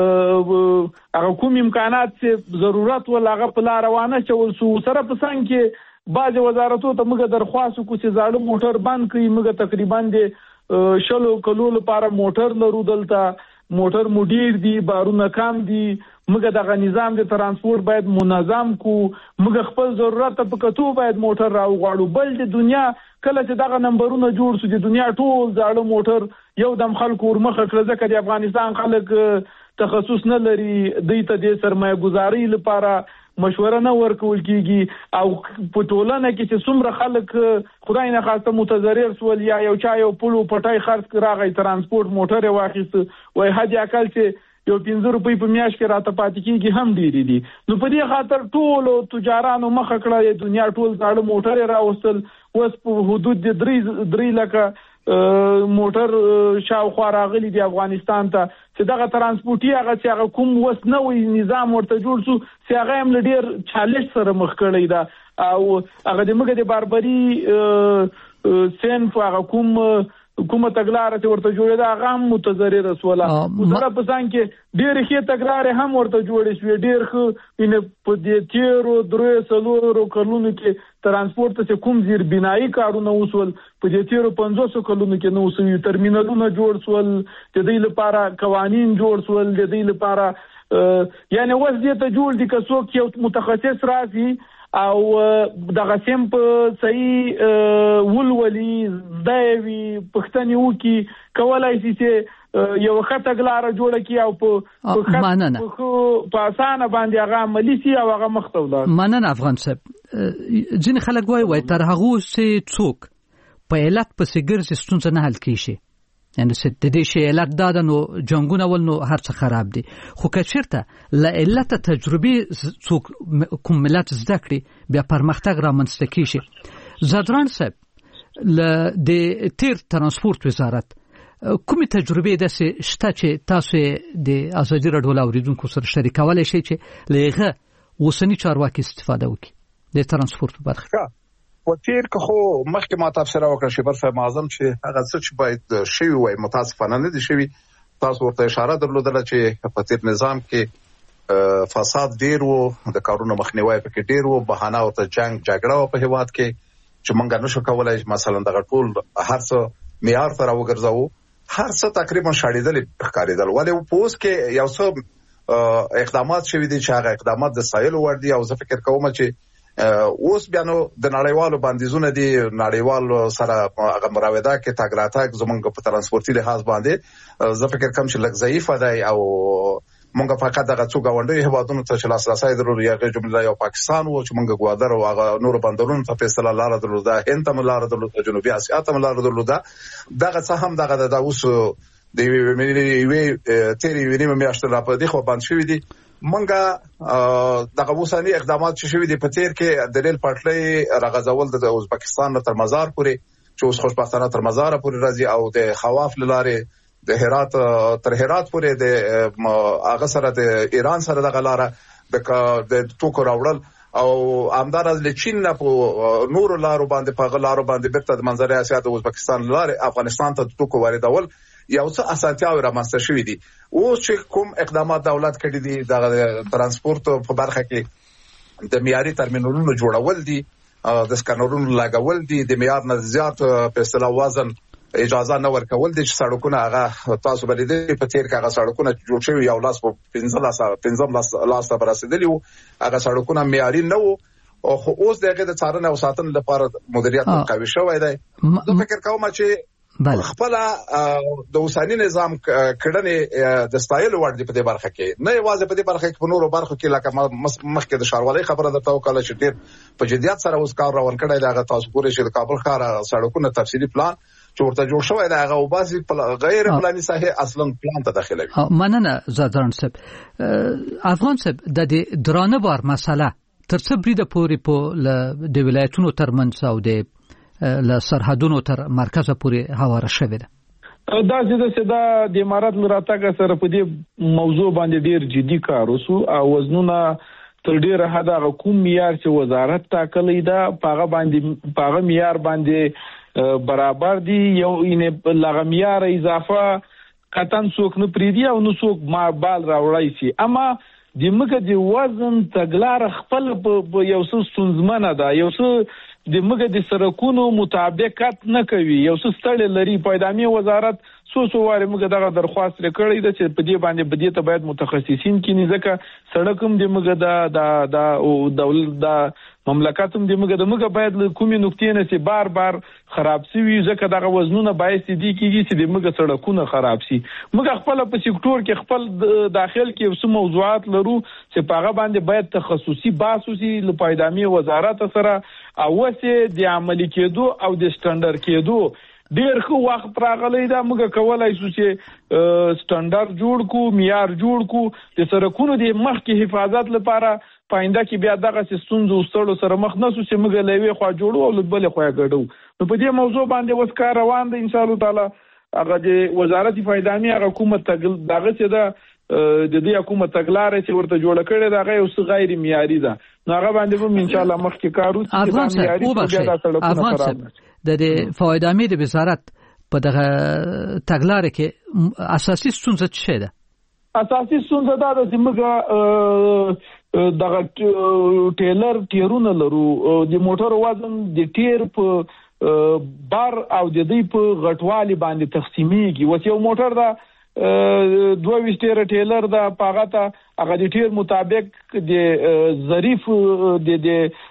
هغه کوم امکانات چې ضرورت ول هغه په لار روانه چول سو. سره په څنګه کې باج وزارتو ته موږ درخواست کو چې زاړه موټر بند کړي. موږ تقریبا د شلو کلو لپاره موټر لرو، دلته موټر مدیر دي، بارونه کم دي. موږ دغه نظام د ترانسپورت باید منظم کو، موږ خپل ضرورت په کتو باید موټر راوغواړو. بل د دنیا کله چې دغه نمبرونه جوړ شو د دنیا ټول زاړه موټر یو دم خلکو ورمخه کړ، ځکه د افغانستان خلک تخصص نه لري، دوی ته د سرمایه گذاري لپاره مشوره نه ورکول کیږي. او په ټولنه کې چې څومره خلک خدای نه خواسته متضرر سول یا یو چا یو پلو پټای خرڅ راغی ترانسپورت موټر واخیست، وای حد اقل چې یو پنځه روپۍ په میاشت کې راته پاتې کیږي هم ډیری دي. نو په دې خاطر ټول تجارانو مخه کړه د دنیا ټول زاړه موټر راوستل. اوس په حدود د درې درې لکه موټر شاوخوا راغلي دی افغانستان ته چې دغه ترانسپورتي هغه چې هغه کوم وس نوې نظام ورته جوړ شو چې هغه هم ډیر چالش سره مخ کړی دا. او هغه د موږ د باربري سین په هغه کوم کومه تګلاره چې ورته جوړه ده هغه هم متضرر رسوله. سره په ځان کې ډیر ښه تګلارې هم ورته جوړې شوې، ډیر ښه ان په دې تیرو درې سلورو کلونو کې ترانسپورت ته کوم زیر بنایي کارونه وسول، په دې تیرو پنځوسو کلونو کې نو وسوي ترمینالونه جوړ سول، د دې لپاره قوانین جوړ سول، د دې لپاره یعنی وځ دې ته جوړ دي که څوک یو متخصص راځي او دغه سیم په صحیح ولولي زداوي پښتني وکي کولای شي چې یو خطه غلاره جوړه کی او په مننه په اسانه باندې هغه عملی سي او هغه مختوله. مننه افغان صاحب. ځین خلک وای وای تر هغه سه څوک په علت په سیګر ستونزه نه حل کیږي، یعنی ست د دې شی علت دا نو جنگونه ول نو هر څه خراب دي. خو کچرته ل علت تجربه څوک کوم ملت زده کړي بیا پرمختګ را منځته کیږي. زدران صاحب ل د تیر ترانسپورت وزارت کومه تجربه د شته چې تاسو د ازادي راډیو اوریدونکو سره شریکولای شئ چې لغه وسنی چارواکي استفاده وکړي د ترانسپورت برخه؟ و تیر که خو مخکې ما تاسو سره وکړه شبر صاحب معظم چې هغه څه چې باید شوی وای متاسفانه نه دي شوی. تاسو ورته اشاره درلودله چې په تیر نظام کې فساد ډیر وو، د کارونو مخنیوي پکې ډیر وو، بهانه او ته جنگ جګړه په هیواد کې چې مونږ نشو کولای مثلا دغه ټول هر څه معیار سره وګرځاو، هر څه تقریبا شاړېدل ښکارېدل. ولې پوس کې یو څه اقدامات شوی دي چې هغه اقدامات د سایل ور دي او زه فکر کوم چې اوس بیا نو د نړیوالو بندیزونه دي، نړیوالو سره هغه مراوده کې تاګ راتګ زمونږ په ترانسپورتي لحاظ باندې زه فکر کوم چې لږ ضعیف دی او مونږ فقط دغه څو غونډې هیوادونو ته چې لاسرسي درلود، یا جمله یو پاکستان وو چې مونږ ګوادر او هغه نور بندرونو ته فیصله لار درلوده، هند ته لار درلوده، جنوبي اسیا ته لار درلوده. دغه څه هم دغه د اوس د وی تیری ویني مې اشتر را په دي خو باندې شوی دي. منګه دغه وسانی اقدامات چې شوی دي په تیر کې د ریل پټلۍ راغځول د ازبکستان تر مزار پورې چې اوس خوشبختانه تر مزار پورې راځي او د خواف لاره د هرات تر هرات پورې د هغه سره د ایران سره دغه لاره د توکو راوړل او امدارز له چین نه په نور لارو باندې په غلارو باندې بیرته د منځنۍ اسیا د ازبکستان لارې افغانستان ته توکو واردول یو څه اسانتیاوې رامنځته شوې دي. اوس چې کوم اقدامات دولت کړي دي د ترانسپورت په برخه کې د معیاري ترمینالونو جوړول دي، د سکانرونو لګول دي، د معیار نه زیات په اصطلاح وزن اجازه نه ورکول دي چې سړکونه هغه تاسو باندې په تیر کې هغه سړکونه جوړ شوی یو لاس په پنځم لاس لاس ته رسیدلی وو، هغه سړکونه معیاري نه وو او اوس دغه د څارنې او ساتنې لپاره مدیریت قوي شوی دی. زه فکر کوم چې خپل د اوساني نظام کړنې د ستایل وړ دي په دې برخه کې، نه یوازې په دې برخه کې په نورو برخو کې لکه مخکې د ښاروالۍ خبره درته وکړه چې ډېر په جديت سره اوس کار روان کړی دی. هغه تاسو ګورئ چې د کابل ښار سړکونه تفصیلي پلان چې ورته جوړ شوی دی هغه وباسي غیر پلاني ساحه اصلا پلان ته داخلوي. مننه زادران صاحب. افغان صاحب د دې درانه بار مسله تر څه بریده پورې په د ولایتونو ترمنځ او د له سرحدونو تر مرکزه پورې هواره شوې ده. دا چې د د امارات لراتګ سره په دې موضوع باندې ډیر جدي کار وسو او وزنونه تر ډیره حد هغه کوم معیار چې وزارت ټاکلی دا پاغه باندې پاغه معیار باندې برابر دي، یو یې لغه معیار اضافه کتن څوک نه پریدي او نو څوک ما بال راوړای شي. اما د مګه د وزن تګلار خپل په یو څه ستونزمنه ده، یو څه د مګه د سرکونو مطابقت نه کوي، یو څه ستړی لري. پیدامي وزارت سو سو واره مګه دغه درخواست لري ده چې په دې باندې بدیه ته باید متخصصین کینی، ځکه سړکم د مګه د د دولت د مملکتوم د مګه د مګه باید کومې نقطې نه چې بار بار خراب شي، ځکه دغه وزنونه باید دي کیږي چې د مګه سړکونه خراب شي. مګه خپل په سېکټور کې خپل داخل کې څه موضوعات لرو چې په هغه باندې باید تخصصي باسوسي له پیدامي وزارت سره او وسه د عملي کېدو او د سټانډرډ کېدو ډیر خو وخت راغلی دا. موږ کولای شو چې سټانډرډ جوړ کو، معیار جوړ کو، د سرکونو د مخکې حفاظت لپاره پاینده کې بیا دغه سیستم زوستلو سره مخ نه سو چې موږ لوي خو جوړو او بل خو غړو. نو په دې موضوع باندې اوس کار روان دی ان شاء الله تعالی. هغه د وزارت پیدامي حکومت دغه چې دا د دې حکومت تګلارې چې ورته جوړ کړي دا غي اوس غیر معیاري ده، نو هغه باندې به ان شاء الله مخکې کار وکړو. افغان صاحب افغان صاحب د فوایدامي د وزارت په دغه تګلارې کې اساسي ستونزه څه ده؟ اساسي ستونزه دا ده چې موږ دغه ټیلر ټیرونه لرو، د موټر وزن د ټیر په بار او د دې په غټوالي باندې تقسیمیږي. وڅ یو موټر دا دوه ویشتره ټیلر دا پاغه هغه د ټیر مطابق د ظریف د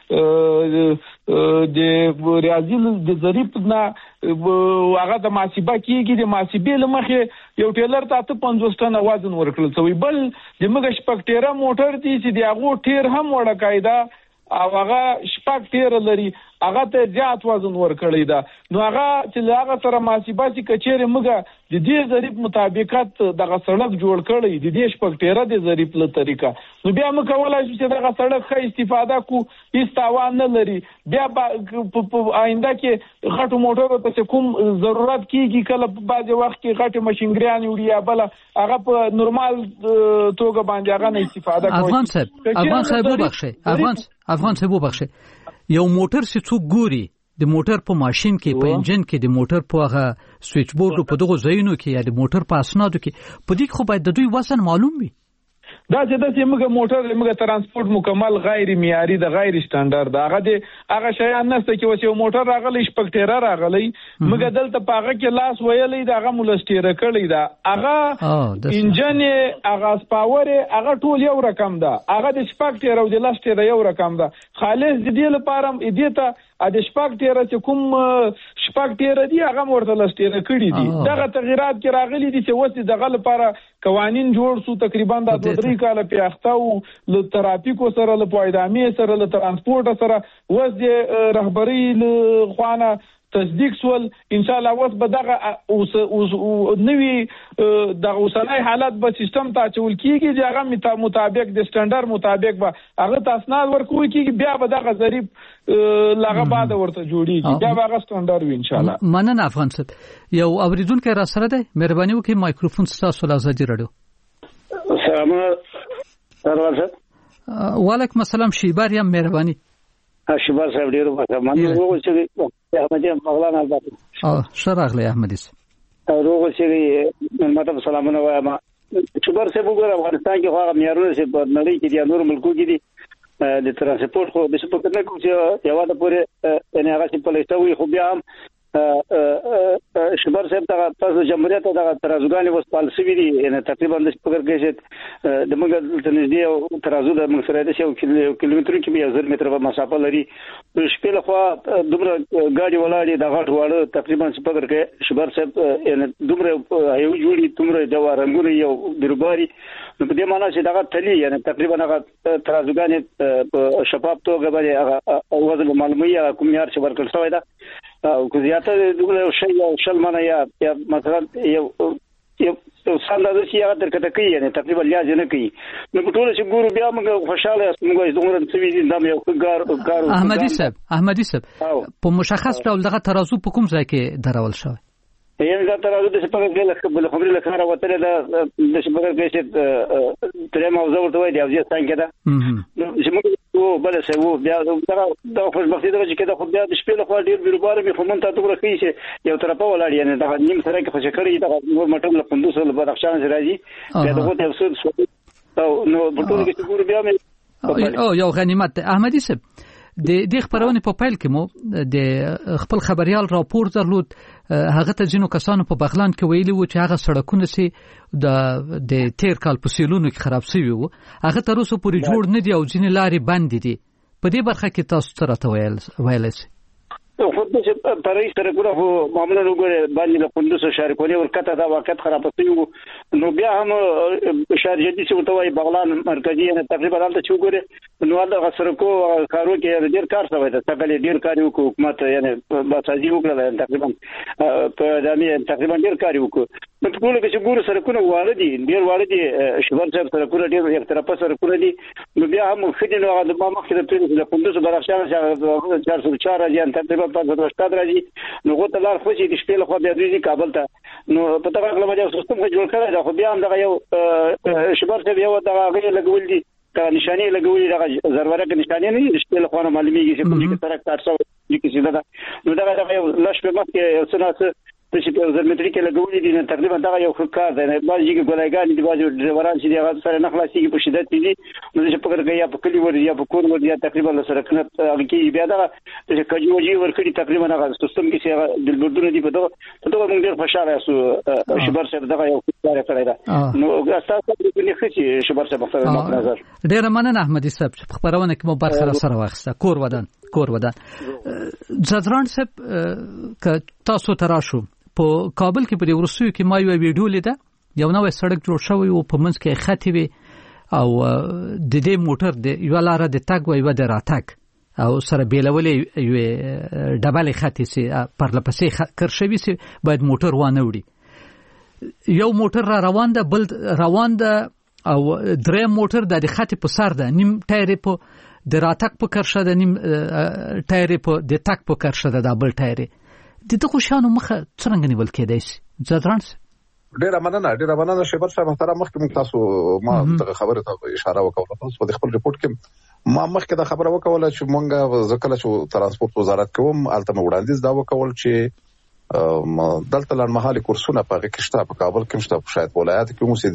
د د ریاضي د ظریف نه هغه د محاسبه کیږي. د محاسبې لمخه یو ټیلر ته پنځوس ټن وزن ورکړل شوی، بل د موږ شپږ ټیره موټر دي چې د هغه ټیر هم وړه قاعده او هغه شپږ ټیر لري، هغه ته زیات وزن ورکړی دا. نو هغه چې هغه سره محاسبه چې کچېره موږ د دې ظریف مطابقت دغه سړک جوړ کړی د دې شپږ ټیره د ظریف له طریقه، نو بیا موږ کولای شو چې دغه سړک ښه استفاده کو، هیڅ تاوان نه لري. بیا په آینده کې غټو موټرو ته کوم ضرورت کیږي کله په بعض وخت کې غټه ماشینګریان وړي یا بل هغه په نورمال توګه باندې هغه نه استفاده کوي. افغان صاحب افغان صاحب وبخښئ افغان افغان صاحب وبخښئ، یو موټر چې څوک ګوري د موټر په ماشين کې په انجن کې د موټر په هغه سوئچ بورډ په دغه ځایونو کې یا د موټر په اسنادو کې په دې خو باید د دوی وزن معلوم وي. دا چې د سیمه موټر موږ ترانسپورت مکمل غیر معیاري د غیر سټانډرډ دا هغه د هغه شیان نشته چې وسه موټر راغلی شپږ ټیره راغلی موږ دلته پاغه کې لاس ویلې دا هغه مولستیره کړی دا هغه انجن هغه سپاور هغه ټول یو رقم ده، هغه د شپږ ټیره او د لاس ټیره یو رقم ده. خالص د دې لپاره دې ته د شپږ ټیره چې کوم شپږ ټیره دی هغه ورته لاستیره کړی دي. دغه تغیرات کې راغلي دي چې وسه دغه لپاره قوانين جوړ سو تقریبا د دوه درې کال په اختاو له ترافیکو سره له پایدامي سره له ترانسپورت سره وسه رهبری له خوانه تصدیق سول. ان شاء الله اوس به دغه اوس نوی د اوسنۍ حالت به سیستم ته چول کیږي چې هغه مطابق د سټانډرډ مطابق به هغه تاسناد ورکوي کیږي، بیا به دغه ظریف لغه بعد ورته جوړیږي، بیا به هغه سټانډرډ وي ان شاء الله. مننه افغان صاحب. یو اوریدونکو را سره ده، مهرباني وکړئ مایکروفون تاسو له ازادي رادیو. سلام سرور صاحب. وعلیکم السلام شیبار یم مهرباني شیبار صاحب ډیر مهرباني روغ چې احمدي مولانا البته اه شراغلی احمدي روغ چې ماته سلامونه وایم شیبار صاحب وګوره افغانستان کې هغه معیارونه چې په نړۍ کې د نور ملکو کې دي د ترانسپورت خو د سپورت نه کوم چې یو د پورې نه هغه چې په لښتوي خو بیا هم شبر صاحب ته تاسو جمهوریت ته ترازوګانی وس پالسي دي نه تقریبا د فکر کې چې د موږ ته نږدې او ترازو د موږ سره د یو کیلومتر کې یو زر متره په مسافه لري شپې له خوا دومره ګاډي ولاړې د غټ واړه تقریبا فکر کې شبر صاحب نه دومره یو جوړي دومره د رنگونه یو بیروباري نو په دې معنی چې دا تللی یعنی تقریبا هغه ترازوګانی په شفاف توګه باندې وزن معلومي کوم یار چې ورکړ شوی دا او که زیاته دغه شی یو شل منه یا یا مثلا یو یو څنګه چې هغه درکته کوي یعنی تقریبا لیاز نه کوي نو په ټول چې ګورو بیا موږ خوشاله موږ زموږ د سوي دي د یو کار کار احمدي صاحب احمدي صاحب په مشخص ډول دغه ترازو په کوم ځای کې درول شوی یعنی دا ترازو د سپکه کې له خبرې له کار وته دا د سپکه کې چې ترې موضوع ورته وایي دی ځکه څنګه دا چې موږ او بل څه وو بیا دا د خوشبختي د وجه کې د خو بیا د شپې له خوا ډیر بیروبار می فهمن ته توګه کوي چې یو طرفه ولاړ یعنی دا نیم سره کې خوشی کړی دا نور مټم له قندوز له بدخشان راځي بیا دغه ته افسوس او نو په ټول کې ګور بیا مې او یو غنیمت احمدي صاحب د دې خبرونه په پیل کې مو د خپل خبريال راپور درلود هغه ته جنو کسانو په بغلان کې ویلي و چې هغه سړکونه سي د د تیر کال په سیلونو کې خراب شوی وو هغه تر اوسه پورې جوړ نه دی او ځینې لارې بند دي په دې برخه کې تاسو سره ته ویل ویل شي خو د چې پرې سره ګره خو معاملې وګوره باندې له قندوز شارکونی ورکته دا واقعیت خراب شوی نو بیا هم شهر جدي چې ورته وایي بغلان مرکزی نه تقریبا دلته چې وګوره نو دا سرکو کارو کې ډیر کار شوی دا څنګه ډیر کار وکړو حکومت یعنی باسازي وکړه تقریبا په دامي تقریبا ډیر کار وکړو نو په ټول کې چې ګوره سرکونه واړه دي ډیر واړه دي شبر صاحب سرکونه ډیر یو طرفه سرکونه دي نو بیا هم خدي نو د ما مخکې د قندوز بدخشان چې چهارصد و چهار راځي تقریبا پنځه وشتاد راځي نو غوته لار خو چې د شپې له خوا بیا دوی کابل ته نو په تاغه غلبه یو سیستم جوړ کړی دا خو بیا هم دغه یو شبر ته یو دغه غي لګول دي کا نشانی لګولې دغه ضرورت نشانی نه د شپې له خوا معلومیږي چې کوم کې سره کار شوی دي چې دا نو دغه یو لاش په مخ کې یو څه په چې په زرمتري کې لګولې دي تقریبا دا یو کار دی نه بعضی کې ګولایګان دي بعضی ډرایوران چې هغه سره نه خلاصيږي په شدت دي نو چې په کړه یا په کلی ور یا په کور ور یا تقریبا سره کنه هغه کې بیا دا چې کجوجي ور کړی تقریبا هغه سیستم کې چې د بلډونو دي په دغه په دغه موږ ډیر خوشاله یو شبر صاحب دغه یو کار کړی دا نو تاسو د دې خچې شبر صاحب په نظر ډیر مننه احمدي صاحب چې خبرونه کې مو برخه سره واخسته کور ودان کور ودان زدران صاحب ک تاسو تراشو په کابل کې په ورسوي کې ما یو ویډیو لیده یو نوې سړک جوړ شوی او په منځ کې خطي وي او د دې موټر د یو لار د تاګ وي و د راتاک او سره بیلولې یو ډبل خطي سي پر لپسې کر شوی سي باید موټر وانه وړي یو موټر را روان ده بل روان ده او درې موټر د خطي په سر ده نیم ټایر په د راتاک په کرشه ده نیم ټایر په د تاک په کرشه ده دبل ټایر د دغه شانو مخه څنګه نیول کېدای شي زدران ډیره مننه ډیره مننه شبر صاحب محترم مخکې موږ تاسو ما دغه خبره ته اشاره وکړه تاسو په خپل ریپورت کې ما مخکې دا خبره وکړه چې موږ ځکه چې ترانسپورت وزارت کوم الته وړاندیز دا وکول چې دلته لړمحالي کورسونه په کې شته په کابل کې شته په شاید ولایت کې مو سي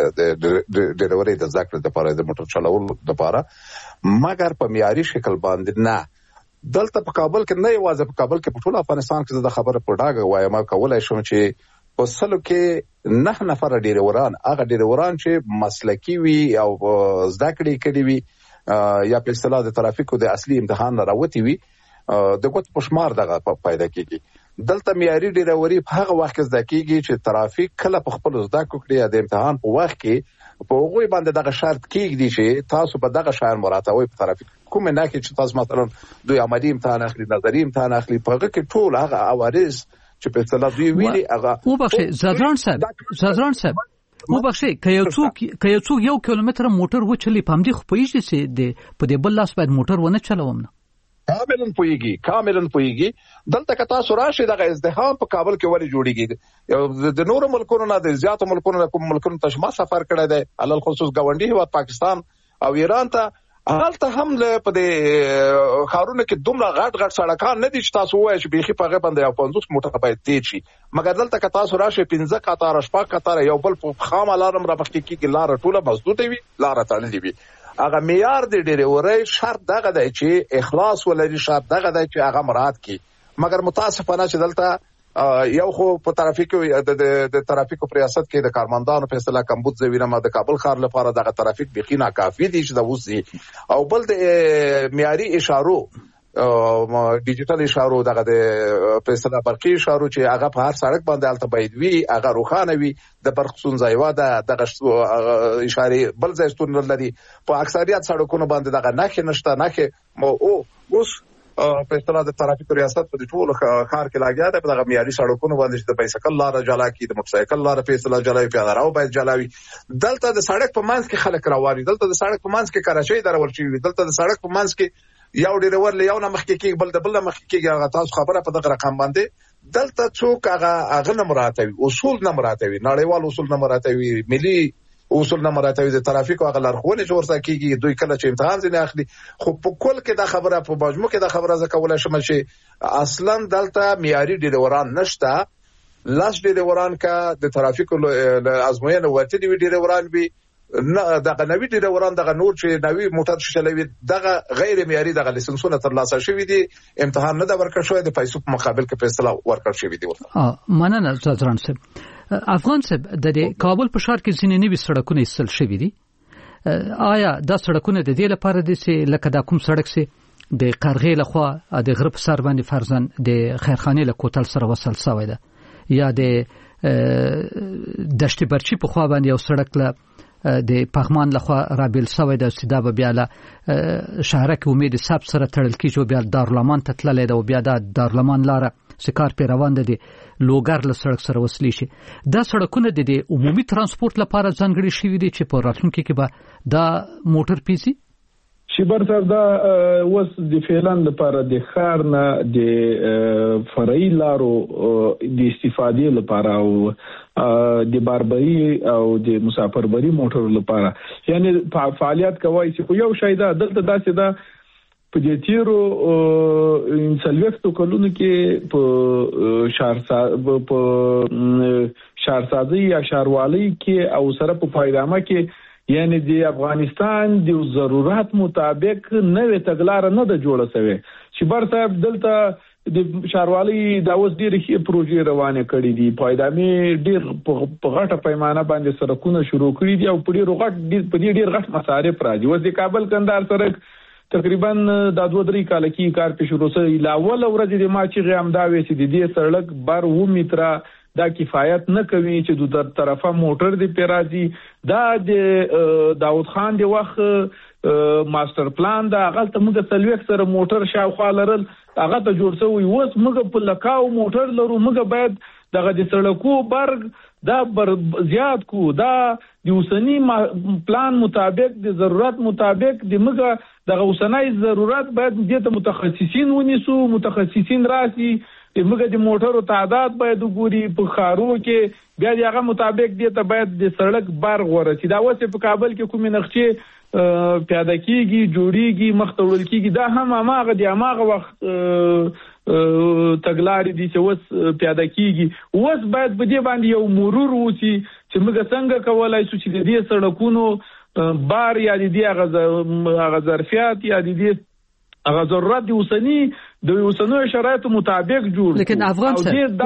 د ډیلیوري د ذکر لپاره د موټر چلول لپاره مګر په معیاري شکل باندې نه دلته په کابل کې نه یوازې په کابل کې په ټول افغانستان کې د خبره په ډاګه وایم کولای شم چې په سلو کې نه نفر ډیروران هغه ډیروران چې مسلکی وي او زده کړې کړي وي یا په اصطلاح د ترافیکو د اصلي امتحان راوتی وي د ګوت پښمار دغه پیدا کیږي دلته معیاري ډیروري په هغه وخت کې زده کیږي چې ترافیک کله په خپل زده کړي د امتحان په وخت کې په هغه باندې دغه شرط کیږي چې تاسو په دغه شایر مراتبه په ترافیک کوم نه کې چې تاسو مثلا دوی عملی امتحان اخلي نظری امتحان اخلي په هغه کې ټول هغه عوارض چې په اصطلاح دوی ویلي هغه او بخښه زدران صاحب زدران صاحب او بخښه که یو څوک که یو څوک یو کیلومتر موټر وچلی پم دی خو پېږي چې د په دې بل لاس باید موټر ونه چلوم نه کاملاً پويږي کاملاً پويږي دلته که تاسو راشي دغه ازدحام په کابل کې ولې جوړیږي د نورو ملکونو نه د زیاتو ملکونو نه کوم ملکونو ته ما سفر کړی دی علل خصوص ګاونډي هیواد پاکستان او ایران ته حالته هم له په دې خارونه کې دومره غټ غټ سړکان نه دي چې تاسو وایئ چې بيخي په غو باندې پنځوس موټر باید تیز شي، مګر دلته که تاسو راشي پنځه قطار شپږ قطار یو بل په خام الارم را مخکې کېږي، لار ټوله مسدوده وي، لار تړلې وي. هغه معیار د ډریورۍ شرط دغه دی چې اخلاص ولري، شرط دغه دی چې هغه مراعات کړي. مګر متاسفانه چې دلته یو خو په ترافیکو د ترافیکو په ریاست کې د کارمندانو په اصطلاح کمبود زوینه ما د کابل ښار لپاره دغه ترافیک بيخي ناکافي دي چې د وځي، او بل د معیاري اشارو ډیجیټل اشارو دغه د په اصطلاح برقي اشارو چې هغه په هر سړک باندې الته باید وي، هغه روښانه وي، د برق ستونزه یوه ده، دغه اشارې بل ځای ستون لري. په اکثریت سړکونو باندې دغه نښې نشته، نښې او اوس په اصطلاح د ترافیکو ریاست په ټول ښار کې لاګیا ده په دغه معیاري سړکونو باندې چې د بایسکل لار جلا کی، د موټر سایکل لار په اصطلاح جلا وي، پیاده رو باید جلا وي. دلته د سړک په منځ کې خلک رواني، دلته د سړک په منځ کې کراچۍ درول شي، دلته د سړک په منځ کې یو ډریور له یو نه مخکې کېږي، بل د بل نه مخکې کېږي. هغه تاسو خبره په دغه رقم باندې دلته څوک هغه هغه نه مراتوي، اصول نه مراتوي، نړیوال اصول نه مراتوي، ملي اصول نه مراتوي، د ترافیکو هغه لارښوونې چې ورسره کېږي. دوی کله چې امتحان ځینې اخلي، خو په کل کې دا خبره په مجموع کې دا خبره زه کولی شم چې اصلا دلته معیاري ډریوران نشته. لاس ډریوران که د ترافیکو ازموینه وتلي وي ډریوران وي، نه دغه نوي ډریوران دغه نور چې نوي موټر چلوي دغه غیر معیاري دغه لیسنسونه ترلاسه شوي دي، امتحان نه ده ورکړل شوی، د پیسو په مقابل کې په اصطلاح ورکړل شوي دي ورته. مننه زادران صاحب. افغان صاحب د کابل په ښار کې ځینې نوي سړکونه ایستل شوي دي، آیا دا سړکونه د دې لپاره دي چې لکه دا کوم سړک سي د قرغې لخوا د غرب سر باندې فرزن د خیرخانې له کوتل سره وصل شوی ده، یا د دشت برچی په خوا باندې یو سړک له د پغمان لخوا رابل شوی ده، چې دا به بیا له شهرک امید سب سره تړل کیږي او بیا دارالمان ته تللی ده، او بیا دا دارالمان لاره سکار په روان ده د لوګر له سړک سره وصلي شي. دا سړکونه د عمومي ترانسپورت لپاره ځانګړي شوي دي چې په راتلونکي کې به دا موټر پیسي شیبر صاحب دا وس د فعلان لپاره د ښار نه د فرعي لارو د استفادې لپاره او د باربري او د مسافربري موټر لپاره، یعنی فعالیت کوي چې یو شای دا دلته داسې دا په دې تیرو انسلوکتو کلونو کې په شهر په شهرسازي یا شهروالي کې او سره په پایدامه کې، یعنی د افغانستان د ضرورت مطابق نوې تګلارې نه د جوړه شوی. چې بر صاحب دلته د شهروالي د اوس ډېرې ښې پروژې روانې کړې دي، پایدامي ډېر په غټه پیمانه باندې سړکونه شروع کړي دي او په ډېر غټ په ډېر غټ مصارف راځي. اوس د کابل کندهار سړک تقریبا د دوه درې کال کې کار په شروع سره لاول ورځ د ما چې غامدا وې چې د دې سړک بر و میتره دا کفایت نه کوي چې د طرفه موټر دی پیرازي. دا د داود خان دی وخت ماستر پلان دا غلطه موږ سلوک سره موټر شاوخوا لرل هغه ته جوړ شوی، اوس موږ په لکاو موټر لرو، موږ باید دغه د سړکو برګ دا بر زیات کو، دا د اوسنی پلان مطابق د ضرورت مطابق د موږ دغه اوسنۍ ضرورت باید د متخصصین ونیسو، متخصصین راسي، موږ د موټرو تعداد باید وګوري په خارو کې، بیا دغه مطابق د ته باید د سړک برغ ورسي. دا اوس په کابل کې کومې نقشې پیاده کیږي جوړیږي مختول کیږي، دا هم هغه د هغه وخت تګلارې دي چې اوس پیاده کیږي. اوس باید په دې باندې یو مرور وسی چې موږ څنګه کولای شو چې د دې سړکونو بار یا د دې هغه ظرفیت یا د دې هغه ضرورت د اوسنی د اوسنو شرایطو مطابق جوړ. لیکن افغان صاحب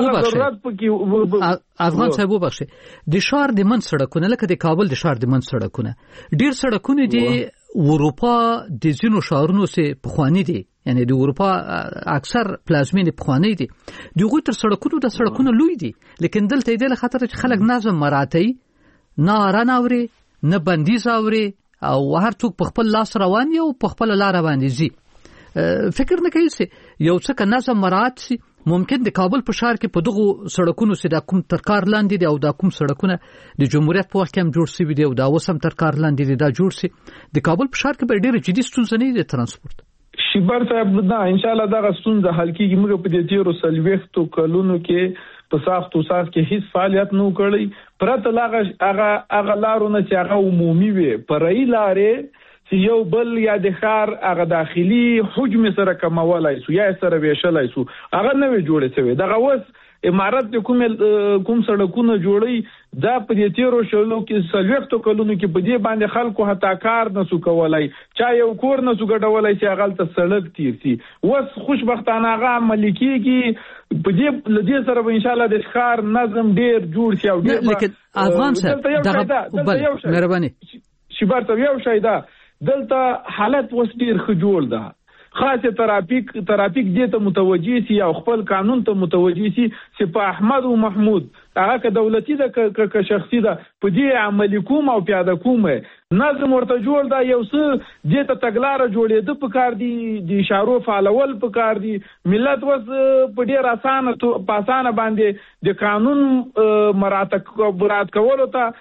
افغان صاحب وبخښه د شهر د من سړکونه لکه د کابل د شهر د من سړکونه ډیر سړکونه دي اروپا د زینو شهرونو سه پخوانی دي، یعنی د اروپا اکثر پلازمین پخوانی دي، دغه تر سړکونو د سړکونو لوی دي، لیکن دلته د خطر چې خلک نظم مراعاتي نه راناوري نه بندیز اوري او هر څوک په خپل لاس روان یو په خپل لار باندې زی. فکر نه کوي چې یو څه کنه نظم مراعات شي، ممکن د کابل په ښار کې په دغه سړکونو سره د کوم ترکار لاندې دي او د کوم سړکونه د جمهوریت په وخت کې هم جوړ شوي دي او دا وسم ترکار لاندې دي دا جوړ شي، د کابل په ښار کې به ډېر جدي ستونزې نه دي د ترانسپورت. شیبر صاحب دا ان شاء الله دا ستونزه حل کیږي. موږ په دې تیرو سلويختو کلونو کې په ساختو ساخت کې هیڅ فعالیت نه کړی، پرته لاغه هغه هغه لارونه چې هغه عمومي وي پرای لارې چې یو بل یا د ښار هغه داخلي حجم سره کمولای سو یا سره ویشلای سو هغه نه وی جوړې شوی دغه وس امارات د کوم کوم سړکونه جوړي دا په دې تیرو شلو کې سلوختو کلونو کې په دې باندې خلکو هتا کار نه سو کولای چا یو کور نه سو ګډولای چې هغه ته سړک تیر سي وس خوشبختانه هغه عملی کیږي په دې لدې سره به ان شاء الله د ښار نظم ډیر جوړ شي او ډیر لیکن افغان صاحب دغه بل مهرباني شبار ته یو شای دا دلته حالت وس ډیر خجول ده خاصه ترافیک ترافیک دې ته متوجي سي او خپل قانون ته متوجي سي چې په احمد او محمود هغه ک دولتي ده ک شخصي ده په دې عملی کوم او پیاده کوم نظم ورته جوړ دا یو څه دې ته تګلار جوړې د پکار دي د اشارو فعالول پکار دي ملت وس په ډیر اسانه په اسانه باندې د قانون مراتب برات کولو ته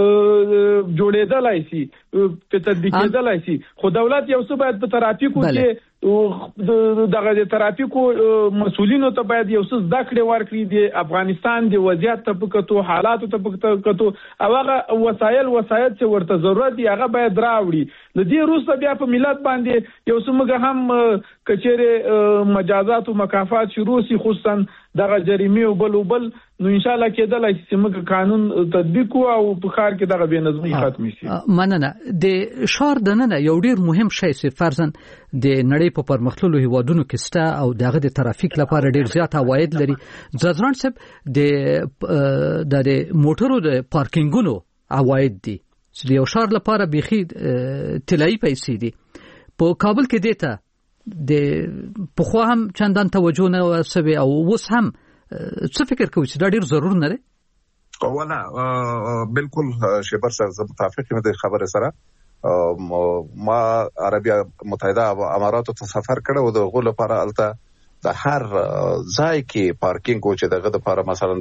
جوړېدلای شي په تطبیقېدلای شي خو دولت یو څه باید په ترافیکو کې دغه د ترافیکو مسولینو ته باید یو څه زده کړې ورکړي د افغانستان د وضعیت ته پکتو حالاتو ته پکتو او هغه وسایل وسایل چې ورته ضرورت دی هغه باید راوړي د دې وروسته بیا په ملت باندې یو څه موږ هم کچېره مجازات او مکافات شروع سي خصوصا دغه جریمه او بل بل نو ان شاء الله کېدلای چې موږ قانون تطبیق او په ښار کې دغه بې نظمي ختم شي مننه د ښار د نن یو ډیر مهم شی چې فرضاً د نړۍ په پرمختللو هیوادونو کې ستا او دغه د ترافیک لپاره ډیر زیات عواید لري ځځران صاحب د د موټرو د پارکینګونو عواید دي چې یو ښار لپاره بيخي طلایی پیسې دي په کابل کې دیتا د په خو هم چندان توجه نه وسوي او اوس هم څه فکر کوي چې دا ډیر ضرور نه لري ولا بالکل شبر سره زه متفق یم د خبره سره ما عربیه متحده اماراتو ته سفر کړو د غول لپاره الته د هر ځای کې پارکینګ او چې دغه لپاره مثلا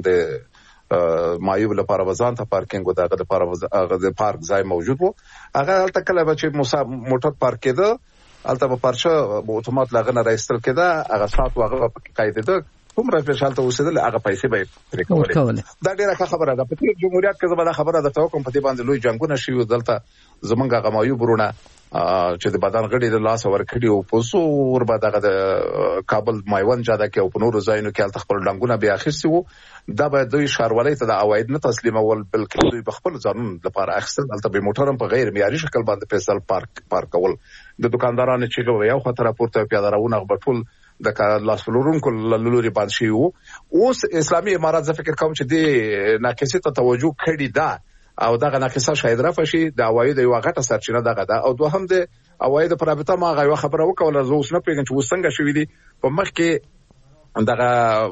د مایوب لپاره وزان ته پارکینګ او دغه لپاره هغه د پارک ځای موجود وو هغه الته کله چې موټر پارک کېده الته په پارچه اتومات لاغنه راستل کېده هغه سات واغه قاعده ده کوم راځي چې اوسېدل هغه پیسې به پرې کولې دا ډیره خبره ده په جمهوریت کې زما خبره ده ته کوم په دې باندې لوی جنگونه شي دلته زمونږه غمایو برونه چې د بدن غړي د لاس ور کړی او په سو ور بعد هغه د کابل مایوان جاده کې او په نورو ځایونو کې الته خپل ډنګونه بیا اخیستي وو دا به دوی ښاروالۍ ته د عواید نه تسلیمول بلکې دوی په خپل ځانون لپاره اخیستل الته به موټرم په غیر معیاري شکل باندې پیسل پارک پارکول د دکاندارانو چې یو خطر راپورته پیاده راونه غبټول د لاس فلورونکو لوري باندې شي وو اوس اسلامي امارات زه فکر کوم چې د ناقصي ته توجه کړي دا او دغه ناقصه شاید رافشي د عواید یو غټه سرچینه دغه ده او دوهم د عواید پر رابطه ما غوښه خبره وکوله زه اوس نه پیژنم چې وسنګ شوې دي په مخ کې دغه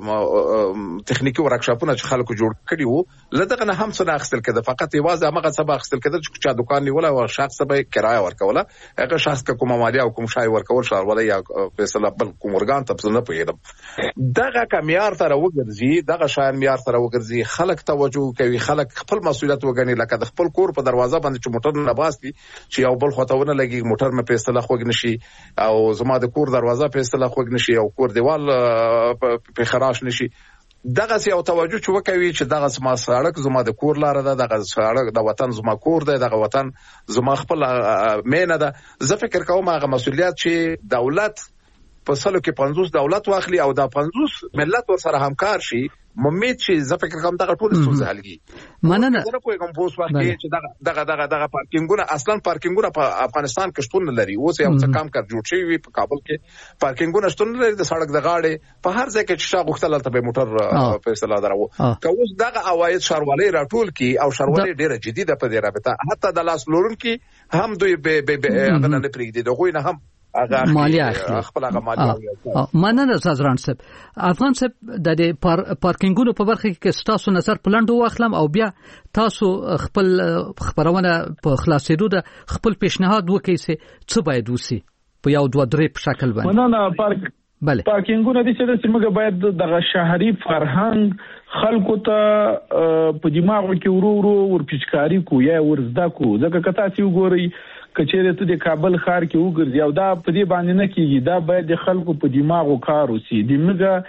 تخنیکی ورکشاپونه چې خلکو جوړ کړي وو لدغه نه هم څه اخستل کده فقط یوازې هغه څه اخستل کده چې چا دکان نیول او شخص به کرایه ورکوله هغه شخص کومه مالیه او کوم شای ورکول شاروالۍ یا فیصله بل کوم ورګان ته نه پېږم دغه کمیار تر وګرځي دغه شاین میار تر وګرځي خلک توجه کوي خلک خپل مسولیت وګڼي لکه د خپل کور په دروازه باندې چې موټر نه باسي چې یو بل خطونه لګي موټر مې فیصله خوګ نشي او زما د کور دروازه فیصله خوګ نشي او کور دیوال په خراش نشي دغه سي او توجه چې وکوي چې دغه سما سړک زما د کور لار ده دغه سړک د وطن زما کور ده دغه وطن زما خپل مینه ده زه فکر کوم هغه مسولیت چې دولت په سلو کې پنځوس دولت واخلي او دا پنځوس ملت ور سره همکار شي ممید چې زه فکر کوم دغه ټول څه حلږي مننه زه کوم کوم پوس وخت چې دغه دغه دغه دغه پارکینګونه اصلا پارکینګونه په افغانستان کې شتون لري اوس یو څه کم کار جوړ شوی په کابل کې پارکینګونه شتون لري د سړک د غاړې په هر ځای کې چې شاغ وختل ته به موټر فیصله درو که اوس دغه عواید شاروالۍ راټول کی او شاروالۍ ډیره جدي ده په دې رابطه حتی د لاس لورون کې هم دوی به هغه نه پریږدي دغه نه هم مالیه اخلي خپل هغه مالیه مننه سازران صاحب افغان صاحب د پارکینګونو په برخه کې تاسو نظر پلانډو واخلم او بیا تاسو خپل خبرونه په خلاصېدو د خپل پیشنهاد وکړئ چې باید وسی په یو دوه درې په شکل باندې مننه پارک بله پارکینګونه دي چې موږ باید دغه شهري فرهنګ خلکو ته په دماغو کې ورو ورو ورپیچکاری کو یا ورزدا کو ځکه کته سی وګوري کچېره ته د کابل ښار کې وګرځي او دا په دې باندې نه کیږي دا باید د خلکو په دماغو کار وسی د موږ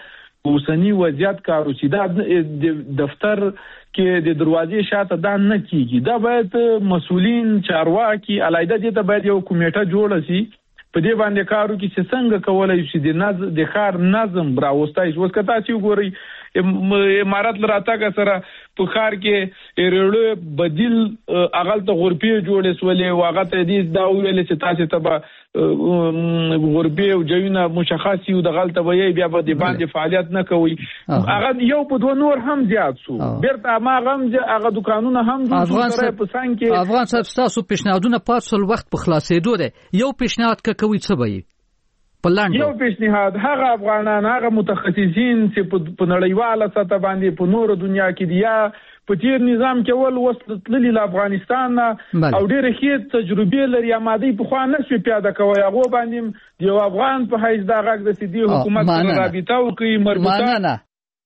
اوسنی وضعیت کارو چې دا دفتر کې د دروازې شاته دا نه کیږي. دا باید مسؤلین چارواکي علایده دي ته باید یو کمیټه جوړه شي په دې باندې کارو کې چې څنګه کولای شي د نظم د ښار نظم راوستای. اوس کتا چې وګورئ امارات لراتګه سره په ښار کې ریړو بدیل اغل ته غرفې جوړې سولې واغه ته دې دا ویل چې تاسو ته غرفې او جوینه مشخصي او د غلطه وي بیا به د باندې فعالیت نه کوي. هغه یو په دوه نور هم زیات سو بیرته ما غم هغه دکانونه هم افغان صاحب په سان کې افغان صاحب تاسو پیشنهادونه پاتسل وخت په خلاصېدو ده یو پیشنهاد کوي څه وي یو پیشنهاد هغه افغانان هغه متخصصین چې په نړیواله سطح باندې په نورو دنیا کې دي یا په تیر نظام کې ول وسلتللی له افغانستان او ډېر ښه تجربه لري امادي په خوا نه شي پیاده کوي هغه باندې یو افغان په حیث دا غږ د سیدی حکومت سره رابطه وکړي مربوطه نه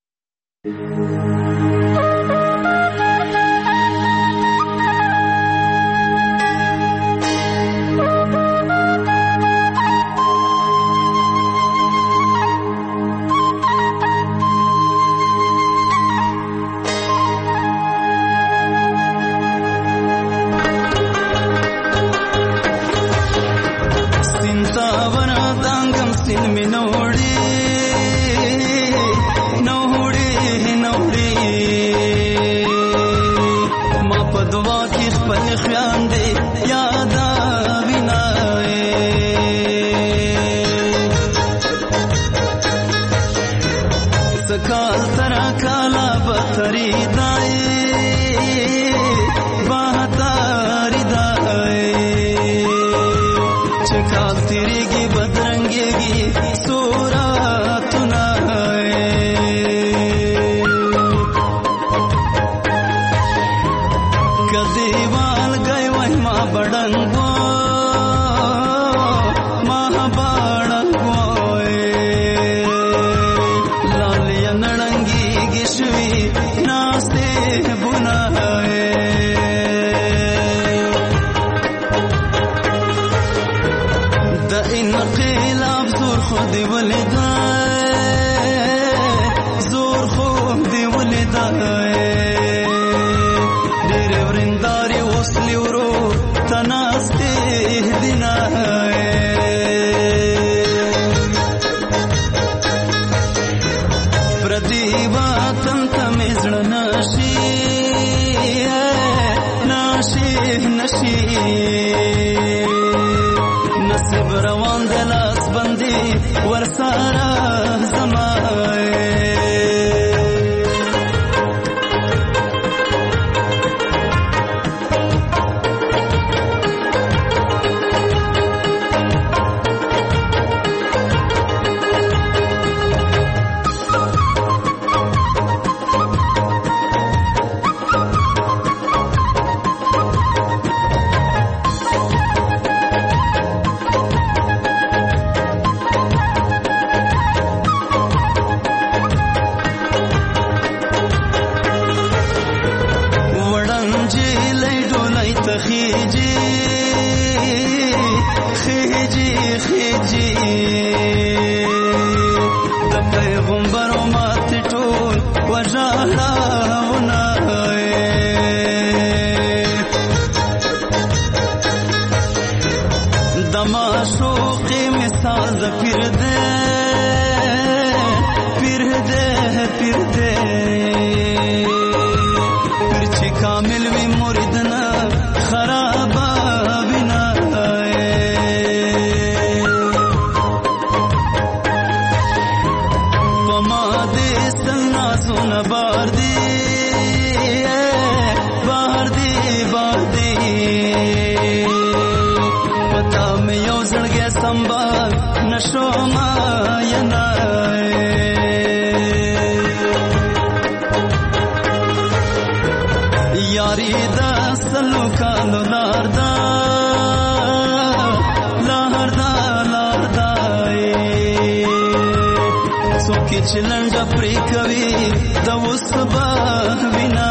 چلنجا پری کوي د وسبا وینا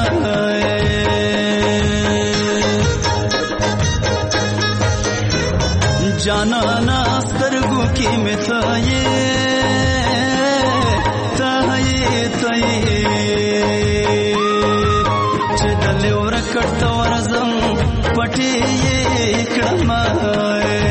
جانا نا سترګو کې متایې ته کرکټ ورزم پټي کړم